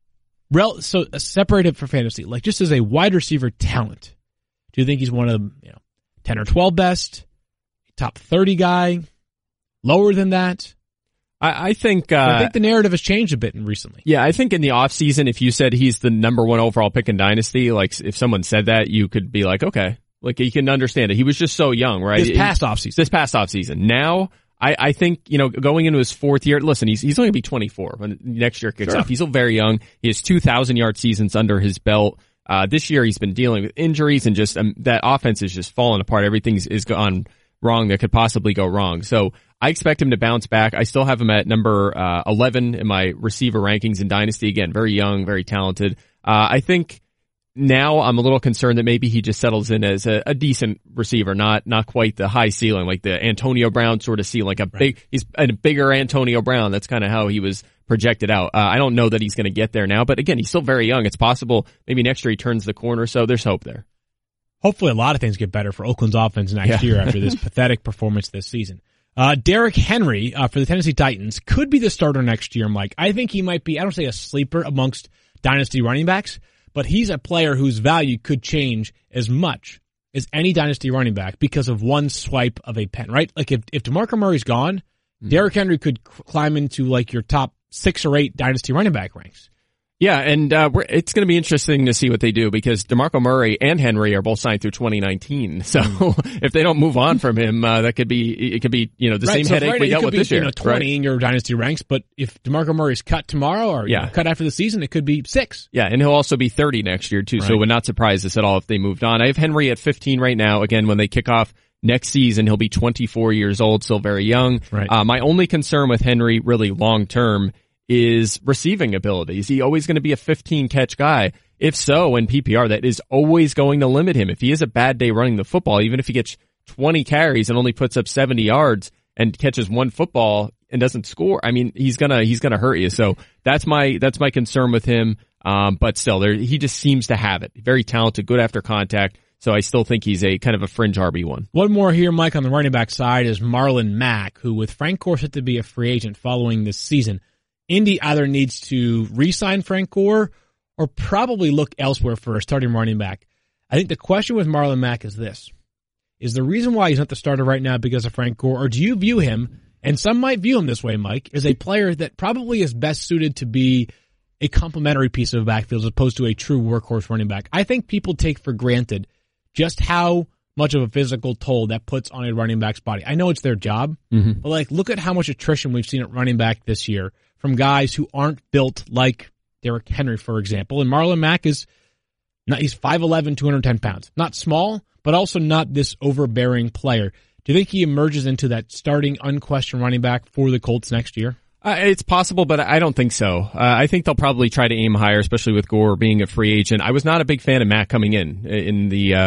Rel- so uh, separate it for fantasy, like just as a wide receiver talent. Do you think he's one of the you know, ten or twelve best, top thirty guy, lower than that? I, I think uh, I think the narrative has changed a bit recently. Yeah, I think in the off season, if you said he's the number one overall pick in Dynasty, like if someone said that, you could be like, okay, like you can understand it. He was just so young, right? This past off season. This past off season. Now, I, I think you know, going into his fourth year. Listen, he's he's only gonna be twenty-four when next year kicks sure. off. He's still very young. He has two thousand yard seasons under his belt. Uh, this year he's been dealing with injuries and just um, that offense is just falling apart. Everything is gone wrong that could possibly go wrong. So I expect him to bounce back. I still have him at number uh, eleven in my receiver rankings in Dynasty. Again, very young, very talented. Uh, I think now I'm a little concerned that maybe he just settles in as a, a decent receiver, not not quite the high ceiling, like the Antonio Brown sort of ceiling. Like a big, right. He's a bigger Antonio Brown. That's kind of how he was projected out. Uh, I don't know that he's going to get there now, but again, he's still very young. It's possible maybe next year he turns the corner, so there's hope there. Hopefully a lot of things get better for Oakland's offense next yeah. year after this pathetic performance this season. Uh, Derrick Henry, uh, for the Tennessee Titans could be the starter next year, Mike. I think he might be, I don't say a sleeper amongst dynasty running backs, but he's a player whose value could change as much as any dynasty running back because of one swipe of a pen, right? Like if, if DeMarco Murray's gone, mm-hmm. Derrick Henry could climb into like your top six or eight dynasty running back ranks. Yeah, and uh, we're, it's going to be interesting to see what they do because DeMarco Murray and Henry are both signed through twenty nineteen. So if they don't move on from him, uh, that could be it could be you know the right, same so headache right we now, dealt with be, this year. You know, twenty right? in your dynasty ranks, but if DeMarco Murray's cut tomorrow or yeah. you know, cut after the season, it could be six. Yeah, and he'll also be thirty next year too. Right. So it would not surprise us at all if they moved on. I have Henry at fifteen right now. Again, when they kick off next season, he'll be twenty-four years old, still very young. Right. Uh, my only concern with Henry, really long term, is receiving ability. Is he always going to be a fifteen catch guy? If so, in P P R, that is always going to limit him. If he has a bad day running the football, even if he gets twenty carries and only puts up seventy yards and catches one football and doesn't score, I mean, he's gonna he's gonna hurt you. So that's my that's my concern with him. Um, but still, there he just seems to have it. Very talented, good after contact. So I still think he's a kind of a fringe R B one. One more here, Mike, on the running back side is Marlon Mack, who with Frank Gore set to be a free agent following this season, Indy either needs to re-sign Frank Gore or probably look elsewhere for a starting running back. I think the question with Marlon Mack is this. Is the reason why he's not the starter right now because of Frank Gore, or do you view him, and some might view him this way, Mike, as a player that probably is best suited to be a complementary piece of a backfield as opposed to a true workhorse running back? I think people take for granted just how much of a physical toll that puts on a running back's body. I know it's their job, mm-hmm. but like look at how much attrition we've seen at running back this year from guys who aren't built like Derrick Henry, for example. And Marlon Mack is not, he's five eleven, two hundred ten pounds. Not small, but also not this overbearing player. Do you think he emerges into that starting unquestioned running back for the Colts next year? Uh, it's possible, but I don't think so. Uh, I think they'll probably try to aim higher, especially with Gore being a free agent. I was not a big fan of Mack coming in in the uh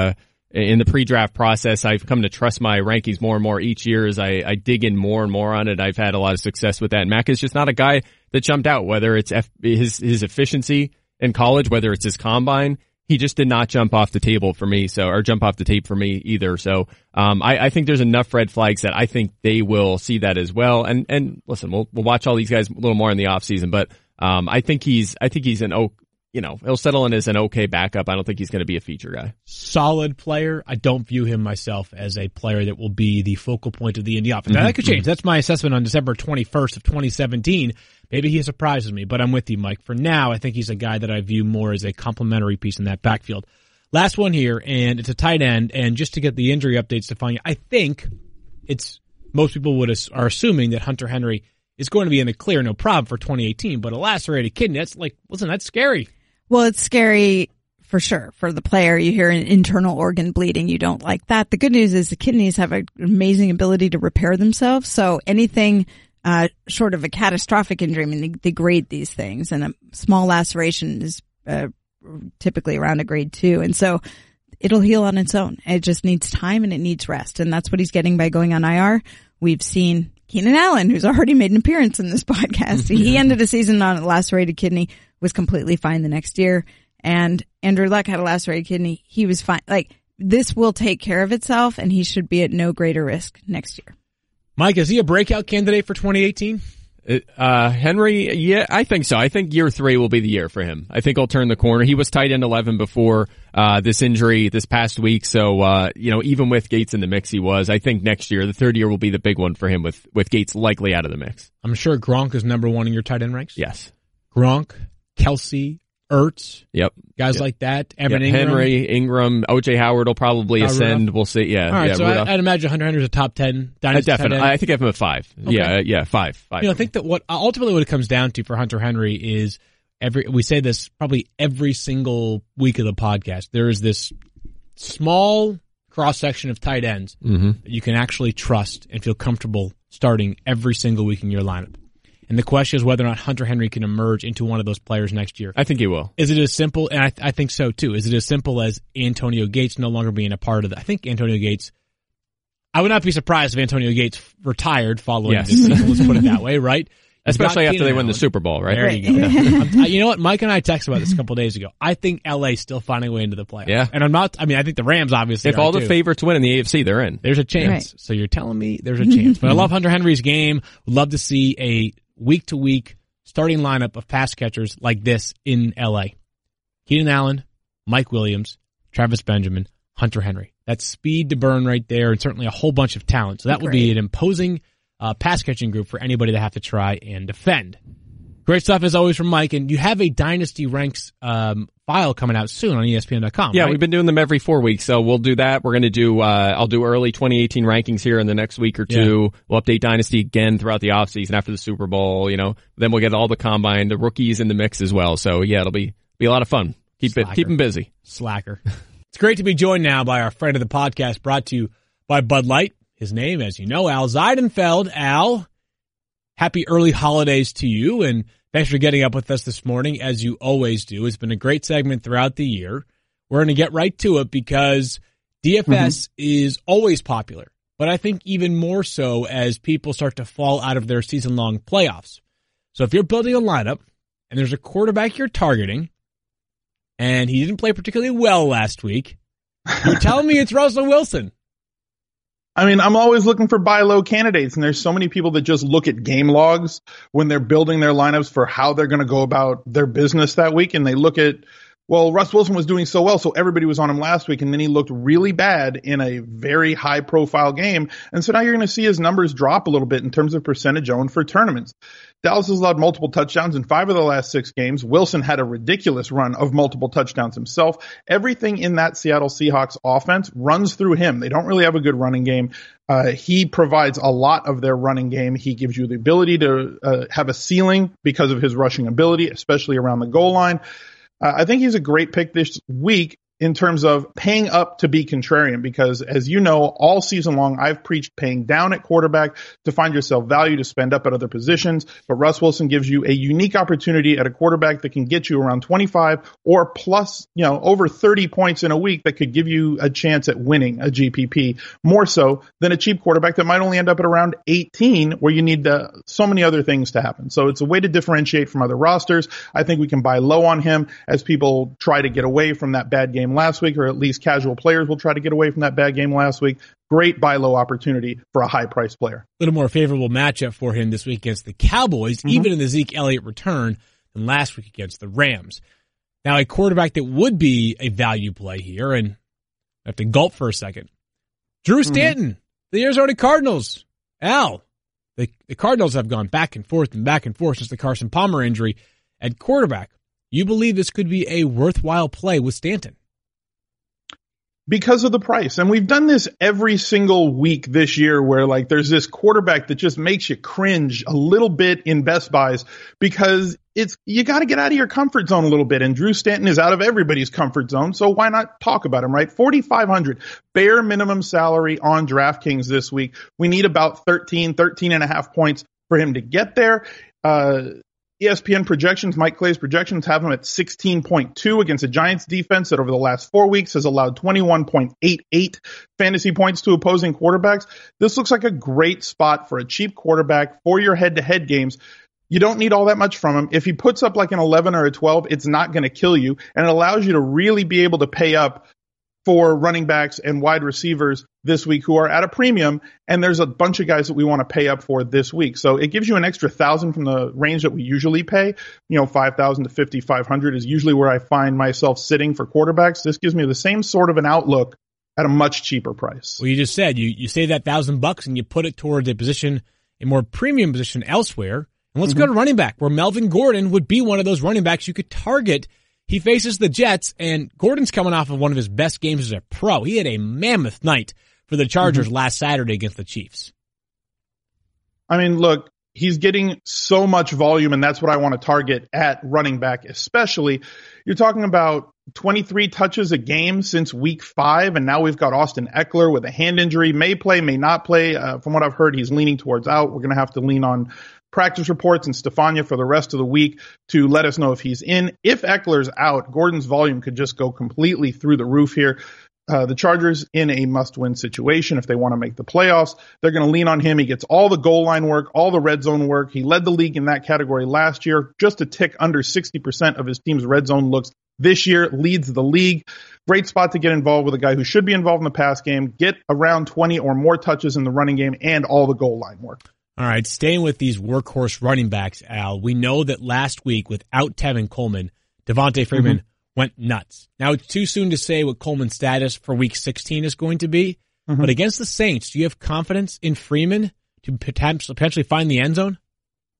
in the pre-draft process, I've come to trust my rankings more and more each year as I, I dig in more and more on it. I've had a lot of success with that. And Mac is just not a guy that jumped out, whether it's F, his his efficiency in college, whether it's his combine. He just did not jump off the table for me, so or jump off the tape for me either. So um, I, I think there's enough red flags that I think they will see that as well. And and listen, we'll we'll watch all these guys a little more in the off season, but um, I think he's I think he's an oh. You know, he'll settle in as an okay backup. I don't think he's going to be a feature guy. Solid player. I don't view him myself as a player that will be the focal point of the Indy offense. Now, that could change. That's my assessment on December twenty-first of twenty seventeen. Maybe he surprises me, but I'm with you, Mike. For now, I think he's a guy that I view more as a complementary piece in that backfield. Last one here, and it's a tight end. And just to get the injury updates to find you, I think it's most people would are assuming that Hunter Henry is going to be in the clear, no problem for twenty eighteen. But a lacerated kidney, that's like, listen, that's scary. Well, it's scary for sure for the player. You hear an internal organ bleeding. You don't like that. The good news is the kidneys have an amazing ability to repair themselves. So anything uh short of a catastrophic injury, I mean, they, they grade these things, and a small laceration is uh, typically around a grade two. And so it'll heal on its own. It just needs time and it needs rest. And that's what he's getting by going on I R. We've seen Keenan Allen, who's already made an appearance in this podcast. He ended the season on a lacerated kidney, was completely fine the next year. And Andrew Luck had a lacerated kidney. He was fine. Like, this will take care of itself, and he should be at no greater risk next year. Mike, is he a breakout candidate for twenty eighteen? Uh, Henry, yeah, I think so. I think year three will be the year for him. I think he'll turn the corner. He was tight end eleven before, uh, this injury this past week. So, uh, you know, even with Gates in the mix, he was. I think next year, the third year will be the big one for him with, with Gates likely out of the mix. I'm sure Gronk is number one in your tight end ranks. Yes. Gronk, Kelsey, Ertz. Yep. Guys yep. like that. Evan yep. Ingram. Henry, Ingram, O J Howard will probably Howard ascend. Rudolph. We'll see. Yeah. All right. yeah, so I, I'd imagine Hunter Henry's a top ten dynasty. Uh, definitely. tight end. I think I have him at five. Okay. Yeah. Yeah. Five. Five. You know, I think that what ultimately what it comes down to for Hunter Henry is every, we say this probably every single week of the podcast. There is this small cross section of tight ends mm-hmm. that you can actually trust and feel comfortable starting every single week in your lineup. And the question is whether or not Hunter Henry can emerge into one of those players next year. I think he will. Is it as simple, and I, th- I think so too, is it as simple as Antonio Gates no longer being a part of the, I think Antonio Gates, I would not be surprised if Antonio Gates retired following yes. this season, let's put it that way, right? He's Especially after Keenan they win Allen. the Super Bowl, right? There you go. You know what? Mike and I texted about this a couple of days ago. I think L A's still finding a way into the playoffs. Yeah. And I'm not, I mean, I think the Rams obviously If are all the too. favorites win in the A F C, they're in. There's a chance. Right. So you're telling me there's a chance. But I love Hunter Henry's game. Would love to see a week-to-week starting lineup of pass catchers like this in L A. Keenan Allen, Mike Williams, Travis Benjamin, Hunter Henry. That's speed to burn right there, and certainly a whole bunch of talent. So that would be an imposing uh, pass catching group for anybody to have to try and defend. Great stuff as always from Mike, and you have a Dynasty Ranks um, file coming out soon on E S P N dot com. Yeah, right? we've been doing them every four weeks, so we'll do that. We're going to do, uh, I'll do early twenty eighteen rankings here in the next week or two. Yeah. We'll update Dynasty again throughout the offseason after the Super Bowl, you know. Then we'll get all the combine, the rookies in the mix as well. So yeah, it'll be be a lot of fun. Keep Slacker. it, keep them busy. Slacker. It's great to be joined now by our friend of the podcast, brought to you by Bud Light. His name, as you know, Al Zeidenfeld. Al, happy early holidays to you, and thanks for getting up with us this morning, as you always do. It's been a great segment throughout the year. We're going to get right to it because D F S mm-hmm. is always popular, but I think even more so as people start to fall out of their season-long playoffs. So if you're building a lineup and there's a quarterback you're targeting, and he didn't play particularly well last week, you're telling me it's Russell Wilson. I mean, I'm always looking for buy low candidates, and there's so many people that just look at game logs when they're building their lineups for how they're going to go about their business that week, and they look at, well, Russ Wilson was doing so well, so everybody was on him last week, and then he looked really bad in a very high-profile game, and so now you're going to see his numbers drop a little bit in terms of percentage owned for tournaments. Dallas has allowed multiple touchdowns in five of the last six games. Wilson had a ridiculous run of multiple touchdowns himself. Everything in that Seattle Seahawks offense runs through him. They don't really have a good running game. Uh, he provides a lot of their running game. He gives you the ability to uh, have a ceiling because of his rushing ability, especially around the goal line. Uh, I think he's a great pick this week. in terms of paying up to be contrarian, because as you know, all season long, I've preached paying down at quarterback to find yourself value to spend up at other positions. But Russ Wilson gives you a unique opportunity at a quarterback that can get you around twenty-five or plus, you know, over thirty points in a week that could give you a chance at winning a G P P, more so than a cheap quarterback that might only end up at around eighteen, where you need to, so many other things to happen. So it's a way to differentiate from other rosters. I think we can buy low on him as people try to get away from that bad game last week, or at least casual players will try to get away from that bad game last week. Great buy low opportunity for a high price player. A little more favorable matchup for him this week against the Cowboys, mm-hmm. even in the Zeke Elliott return, than last week against the Rams. Now, a quarterback that would be a value play here, and I have to gulp for a second. Drew Stanton, mm-hmm. the Arizona Cardinals. Al, the, the Cardinals have gone back and forth and back and forth since the Carson Palmer injury at quarterback. You believe this could be a worthwhile play with Stanton? Because of the price. And we've done this every single week this year, where like there's this quarterback that just makes you cringe a little bit in Best Buys, because it's, you got to get out of your comfort zone a little bit. And Drew Stanton is out of everybody's comfort zone. So why not talk about him, right? forty-five hundred bare minimum salary on DraftKings this week. We need about thirteen, thirteen and a half points for him to get there. Uh, E S P N projections, Mike Clay's projections, have him at sixteen point two against a Giants defense that over the last four weeks has allowed twenty-one point eight eight fantasy points to opposing quarterbacks. This looks like a great spot for a cheap quarterback for your head-to-head games. You don't need all that much from him. If he puts up like an eleven or a twelve, it's not going to kill you, and it allows you to really be able to pay up for running backs and wide receivers this week who are at a premium, and there's a bunch of guys that we want to pay up for this week. So it gives you an extra thousand from the range that we usually pay. You know, five thousand to fifty-five hundred is usually where I find myself sitting for quarterbacks. This gives me the same sort of an outlook at a much cheaper price. Well, you just said you, you save that thousand bucks and you put it towards a position, a more premium position elsewhere. And let's mm-hmm. go to running back, where Melvin Gordon would be one of those running backs you could target. He faces the Jets, and Gordon's coming off of one of his best games as a pro. He had a mammoth night for the Chargers mm-hmm. last Saturday against the Chiefs. I mean, look, he's getting so much volume, and that's what I want to target at running back especially. You're talking about twenty-three touches a game since week five, and now we've got Austin Eckler with a hand injury. May play, may not play. Uh, from what I've heard, he's leaning towards out. We're going to have to lean on practice reports and Stefania for the rest of the week to let us know if he's in. If Eckler's out, Gordon's volume could just go completely through the roof here. Uh, the Chargers in a must-win situation if they want to make the playoffs. They're going to lean on him. He gets all the goal line work, all the red zone work. He led the league in that category last year, just a tick under sixty percent of his team's red zone looks this year, leads the league. Great spot to get involved with a guy who should be involved in the pass game, get around twenty or more touches in the running game, and all the goal line work. All right, staying with these workhorse running backs, Al, we know that last week without Tevin Coleman, Devontae Freeman mm-hmm. went nuts. Now, it's too soon to say what Coleman's status for week sixteen is going to be, mm-hmm. but against the Saints, do you have confidence in Freeman to potentially find the end zone?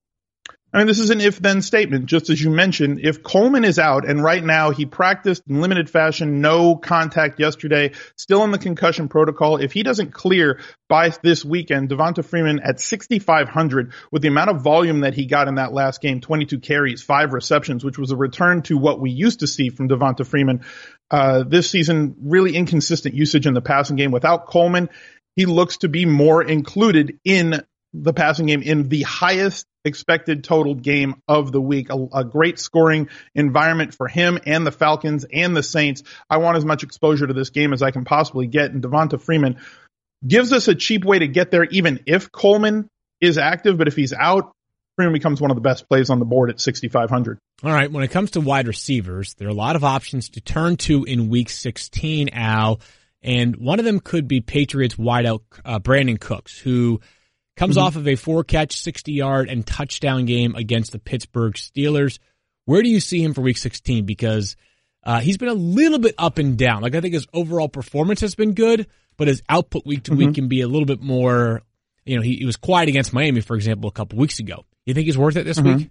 I mean, this is an if-then statement, just as you mentioned. If Coleman is out, and right now he practiced in limited fashion, no contact yesterday, still in the concussion protocol, if he doesn't clear by this weekend, Devonta Freeman at sixty-five hundred, with the amount of volume that he got in that last game, twenty-two carries, five receptions, which was a return to what we used to see from Devonta Freeman uh, this season, really inconsistent usage in the passing game. Without Coleman, he looks to be more included in the passing game in the highest expected total game of the week. A, a great scoring environment for him and the Falcons and the Saints. I want as much exposure to this game as I can possibly get, and Devonta Freeman gives us a cheap way to get there even if Coleman is active, but if he's out, Freeman becomes one of the best plays on the board at sixty-five hundred. All right, when it comes to wide receivers, there are a lot of options to turn to in week sixteen, Al, and one of them could be Patriots wideout uh, Brandon Cooks, who comes mm-hmm. off of a four-catch, sixty-yard, and touchdown game against the Pittsburgh Steelers. Where do you see him for Week sixteen? Because uh, he's been a little bit up and down. Like, I think his overall performance has been good, but his output week to mm-hmm. week can be a little bit more, you know, he, he was quiet against Miami, for example, a couple weeks ago. You think he's worth it this mm-hmm. week?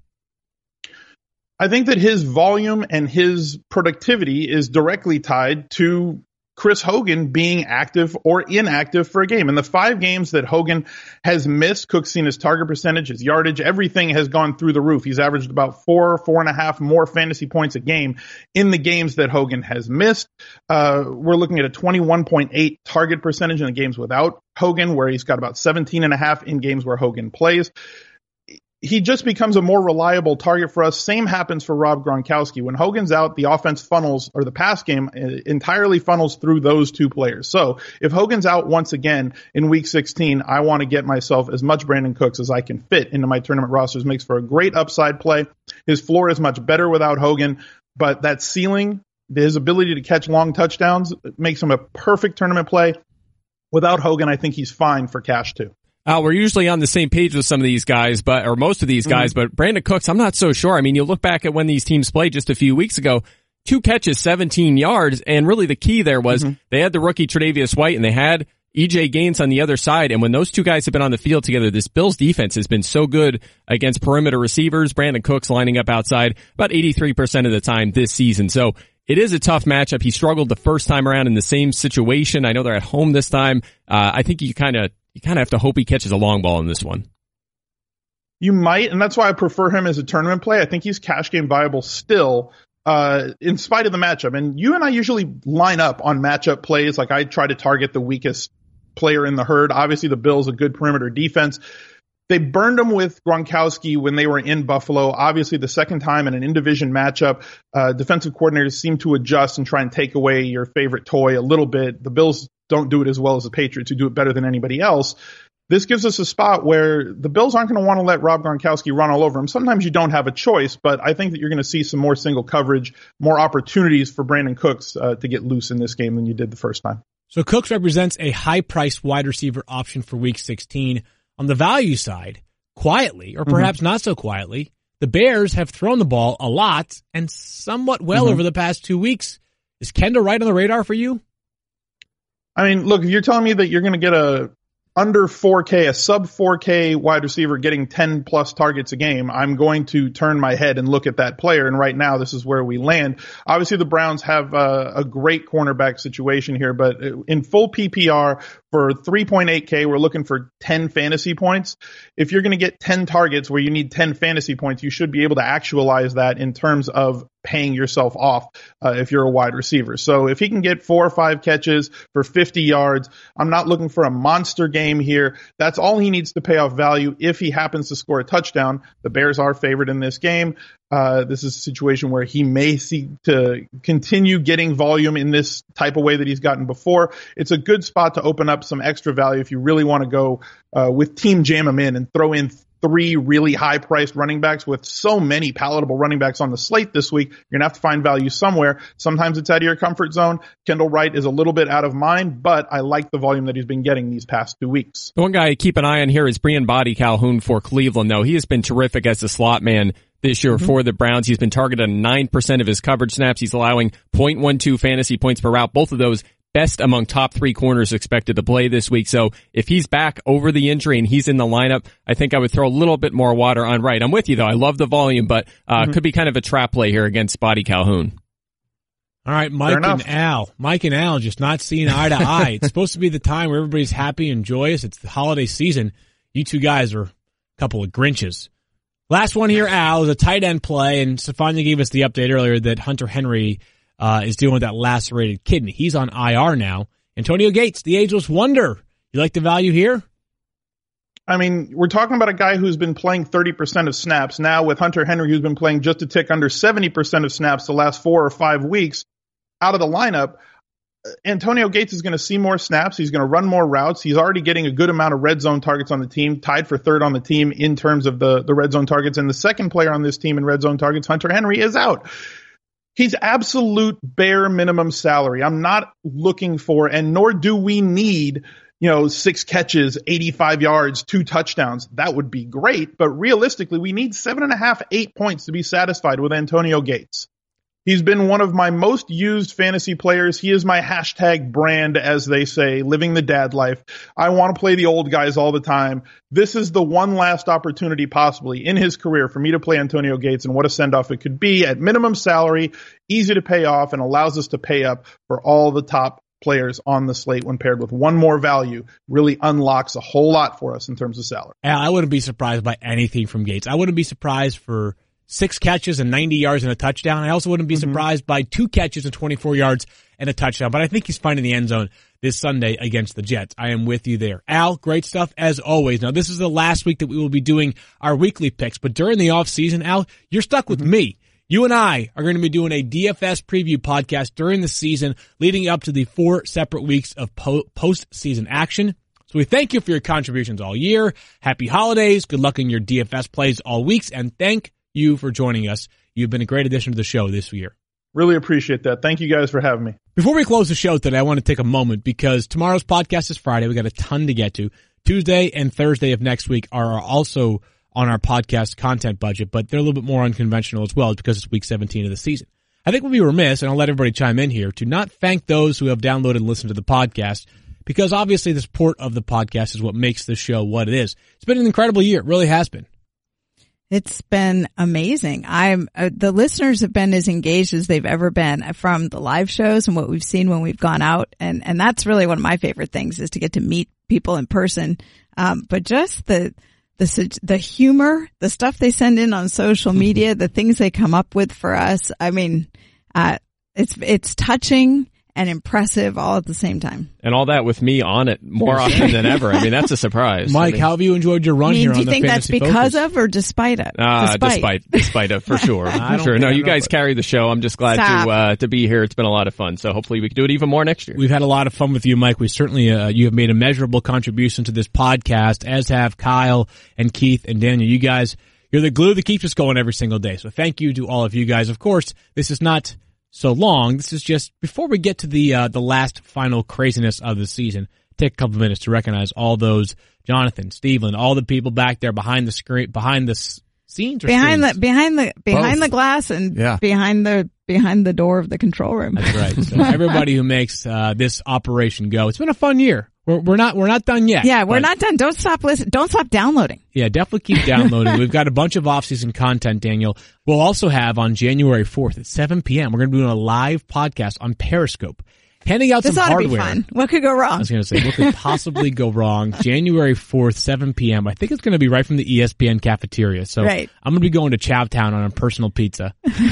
I think that his volume and his productivity is directly tied to Chris Hogan being active or inactive for a game. In the five games that Hogan has missed, Cook's seen his target percentage, his yardage, everything has gone through the roof. He's averaged about four, four and a half more fantasy points a game in the games that Hogan has missed. Uh, we're looking at a twenty-one point eight target percentage in the games without Hogan, where he's got about seventeen and a half in games where Hogan plays. He just becomes a more reliable target for us. Same happens for Rob Gronkowski. When Hogan's out, the offense funnels, or the pass game entirely funnels through those two players. So if Hogan's out once again in week sixteen, I want to get myself as much Brandon Cooks as I can fit into my tournament rosters. Makes for a great upside play. His floor is much better without Hogan, but that ceiling, his ability to catch long touchdowns, makes him a perfect tournament play. Without Hogan, I think he's fine for cash too. Uh, we're usually on the same page with some of these guys, but or most of these guys, mm-hmm. but Brandon Cooks, I'm not so sure. I mean, you look back at when these teams played just a few weeks ago, two catches, seventeen yards, and really the key there was mm-hmm. they had the rookie Tre'Davious White and they had E J Gaines on the other side, and when those two guys have been on the field together, this Bills defense has been so good against perimeter receivers. Brandon Cooks lining up outside about eighty-three percent of the time this season, so it is a tough matchup. He struggled the first time around in the same situation. I know they're at home this time. Uh, I think you kind of You kind of have to hope he catches a long ball in this one. You might, and that's why I prefer him as a tournament play. I think he's cash game viable still, uh, in spite of the matchup. And you and I usually line up on matchup plays. Like I try to target the weakest player in the herd. Obviously, the Bills, a good perimeter defense. They burned him with Gronkowski when they were in Buffalo. Obviously, the second time in an in-division matchup, uh, defensive coordinators seem to adjust and try and take away your favorite toy a little bit. The Bills don't do it as well as the Patriots, who do it better than anybody else. This gives us a spot where the Bills aren't going to want to let Rob Gronkowski run all over him. Sometimes you don't have a choice, but I think that you're going to see some more single coverage, more opportunities for Brandon Cooks uh, to get loose in this game than you did the first time. So Cooks represents a high-priced wide receiver option for Week sixteen. On the value side, quietly, or perhaps mm-hmm. not so quietly, the Bears have thrown the ball a lot and somewhat well mm-hmm. over the past two weeks. Is Kendall Wright on the radar for you? I mean, look, if you're telling me that you're going to get a under four K, a sub four K wide receiver getting ten plus targets a game, I'm going to turn my head and look at that player. And right now, this is where we land. Obviously, the Browns have uh, a great cornerback situation here, but in full P P R for three point eight K, we're looking for ten fantasy points. If you're going to get ten targets where you need ten fantasy points, you should be able to actualize that in terms of paying yourself off uh, if you're a wide receiver. So if he can get four or five catches for fifty yards, I'm not looking for a monster game here. That's all he needs to pay off value if he happens to score a touchdown. The Bears are favored in this game. Uh, this is a situation where he may seek to continue getting volume in this type of way that he's gotten before. It's a good spot to open up some extra value if you really want to go uh, with Team Jam him in and throw in three really high-priced running backs. With so many palatable running backs on the slate this week, you're going to have to find value somewhere. Sometimes it's out of your comfort zone. Kendall Wright is a little bit out of mine, but I like the volume that he's been getting these past two weeks. The one guy to keep an eye on here is Brian Body Calhoun for Cleveland, though. He has been terrific as a slot man this year mm-hmm. for the Browns. He's been targeted on nine percent of his coverage snaps. He's allowing zero point one two fantasy points per route. Both of those best among top three corners expected to play this week. So if he's back over the injury and he's in the lineup, I think I would throw a little bit more water on Wright. I'm with you, though. I love the volume, but uh mm-hmm. could be kind of a trap play here against Body Calhoun. All right, Mike and Al. Mike and Al just not seeing eye to eye. It's supposed to be the time where everybody's happy and joyous. It's the holiday season. You two guys are a couple of Grinches. Last one here, Al, is a tight end play, and Stefania gave us the update earlier that Hunter Henry uh is dealing with that lacerated kidney. He's on I R now. Antonio Gates, the ageless wonder. You like the value here? I mean, we're talking about a guy who's been playing thirty percent of snaps. Now with Hunter Henry, who's been playing just a tick under seventy percent of snaps the last four or five weeks out of the lineup, Antonio Gates is going to see more snaps. He's going to run more routes. He's already getting a good amount of red zone targets on the team, tied for third on the team in terms of the, the red zone targets. And the second player on this team in red zone targets, Hunter Henry, is out. He's absolute bare minimum salary. I'm not looking for, and nor do we need, you know, six catches, eighty-five yards, two touchdowns. That would be great. But realistically, we need seven and a half, eight points to be satisfied with Antonio Gates. He's been one of my most used fantasy players. He is my hashtag brand, as they say, living the dad life. I want to play the old guys all the time. This is the one last opportunity possibly in his career for me to play Antonio Gates, and what a send-off it could be at minimum salary, easy to pay off, and allows us to pay up for all the top players on the slate when paired with one more value really unlocks a whole lot for us in terms of salary. Al, I wouldn't be surprised by anything from Gates. I wouldn't be surprised for six catches and ninety yards and a touchdown. I also wouldn't be mm-hmm. surprised by two catches and twenty-four yards and a touchdown. But I think he's finding the end zone this Sunday against the Jets. I am with you there. Al, great stuff as always. Now, this is the last week that we will be doing our weekly picks. But during the off season, Al, you're stuck with mm-hmm. me. You and I are going to be doing a D F S preview podcast during the season leading up to the four separate weeks of po- post-season action. So we thank you for your contributions all year. Happy holidays. Good luck in your D F S plays all weeks. And thank you for joining us. You've been a great addition to the show this year. Really appreciate that. Thank you guys for having me. Before we close the show today, I want to take a moment because tomorrow's podcast is Friday. We got a ton to get to. Tuesday and Thursday of next week are also on our podcast content budget, but they're a little bit more unconventional as well because it's week seventeen of the season. I think we'll be remiss, and I'll let everybody chime in here, to not thank those who have downloaded and listened to the podcast, because obviously the support of the podcast is what makes this show what it is. It's been an incredible year. It really has been. It's been amazing. I'm uh, the listeners have been as engaged as they've ever been from the live shows and what we've seen when we've gone out, and and that's really one of my favorite things is to get to meet people in person. Um, but just the the the humor, the stuff they send in on social media, the things they come up with for us. I mean, uh, it's it's touching and impressive all at the same time. And all that with me on it more often than ever. I mean, that's a surprise. Mike, I mean, how have you enjoyed your run I mean, here on the the Do you think that's Fantasy because Focus? of or despite it? Uh, despite. despite, despite of, for sure. I For sure. No, I you know, guys but- carry the show. I'm just glad Stop. to, uh, to be here. It's been a lot of fun. So hopefully we can do it even more next year. We've had a lot of fun with you, Mike. We certainly, uh, you have made a measurable contribution to this podcast, as have Kyle and Keith and Daniel. You guys, you're the glue that keeps us going every single day. So thank you to all of you guys. Of course, this is not so long. This is just before we get to the uh, the last final craziness of the season. Take a couple minutes to recognize all those Jonathan, Steven, all the people back there behind the screen, behind the s- scenes, or behind screens? the behind the behind Both. the glass and Yeah. behind the behind the door of the control room. That's right. So everybody who makes uh, this operation go. It's been a fun year. We're we're not we're not done yet. Yeah, we're but- not done. Don't stop listening. Don't stop downloading. Yeah, definitely keep downloading. We've got a bunch of off-season content, Daniel. We'll also have on January fourth at seven p.m. We're going to be doing a live podcast on Periscope, handing out This some ought to hardware. be fun. What could go I wrong? was going to say, what could possibly go wrong? January fourth, seven p.m. I think it's going to be right from the E S P N cafeteria. So Right. I'm going to be going to Chowtown on a personal pizza.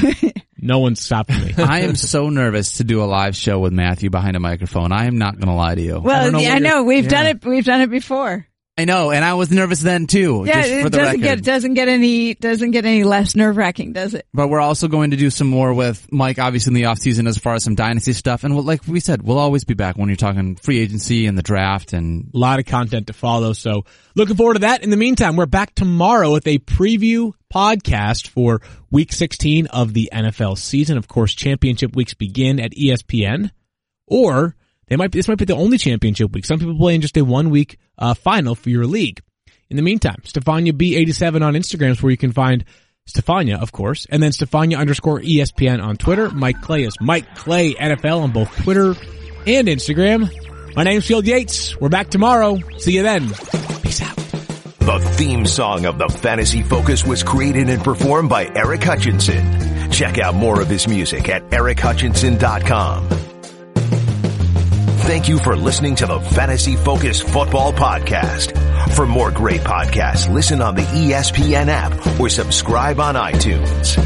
No one's stopping me. I am so nervous to do a live show with Matthew behind a microphone. I am not going to lie to you. Well, know yeah, what I know you're- we've yeah. done it. We've done it before. I know, and I was nervous then too. Yeah, just for it the doesn't record. get doesn't get any doesn't get any less nerve wracking, does it? But we're also going to do some more with Mike, obviously in the off season, as far as some dynasty stuff. And we'll, like we said, we'll always be back when you're talking free agency and the draft. And A lot of content to follow. So looking forward to that. In the meantime, we're back tomorrow with a preview podcast for week sixteen of the N F L season. Of course, championship weeks begin at E S P N, or they might, this might be the only championship week. Some people play in just a one week, uh, final for your league. In the meantime, Stefania B eighty-seven on Instagram is where you can find Stefania, of course, and then Stefania underscore E S P N on Twitter. Mike Clay is Mike Clay N F L on both Twitter and Instagram. My name's Field Yates. We're back tomorrow. See you then. Peace out. The theme song of the Fantasy Focus was created and performed by Eric Hutchinson. Check out more of his music at eric hutchinson dot com. Thank you for listening to the Fantasy Focus Football Podcast. For more great podcasts, listen on the E S P N app or subscribe on iTunes.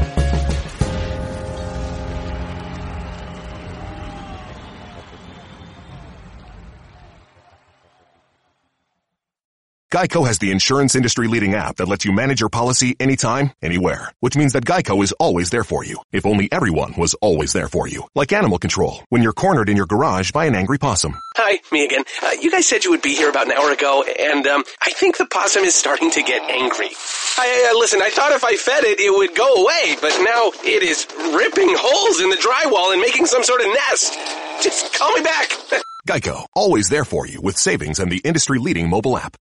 Geico has the insurance industry-leading app that lets you manage your policy anytime, anywhere. Which means that Geico is always there for you, if only everyone was always there for you. Like animal control, when you're cornered in your garage by an angry possum. Hi, me again. Uh, you guys said you would be here about an hour ago, and um, I think the possum is starting to get angry. I, uh, listen, I thought if I fed it, it would go away, but now it is ripping holes in the drywall and making some sort of nest. Just call me back. Geico, always there for you with savings and the industry-leading mobile app.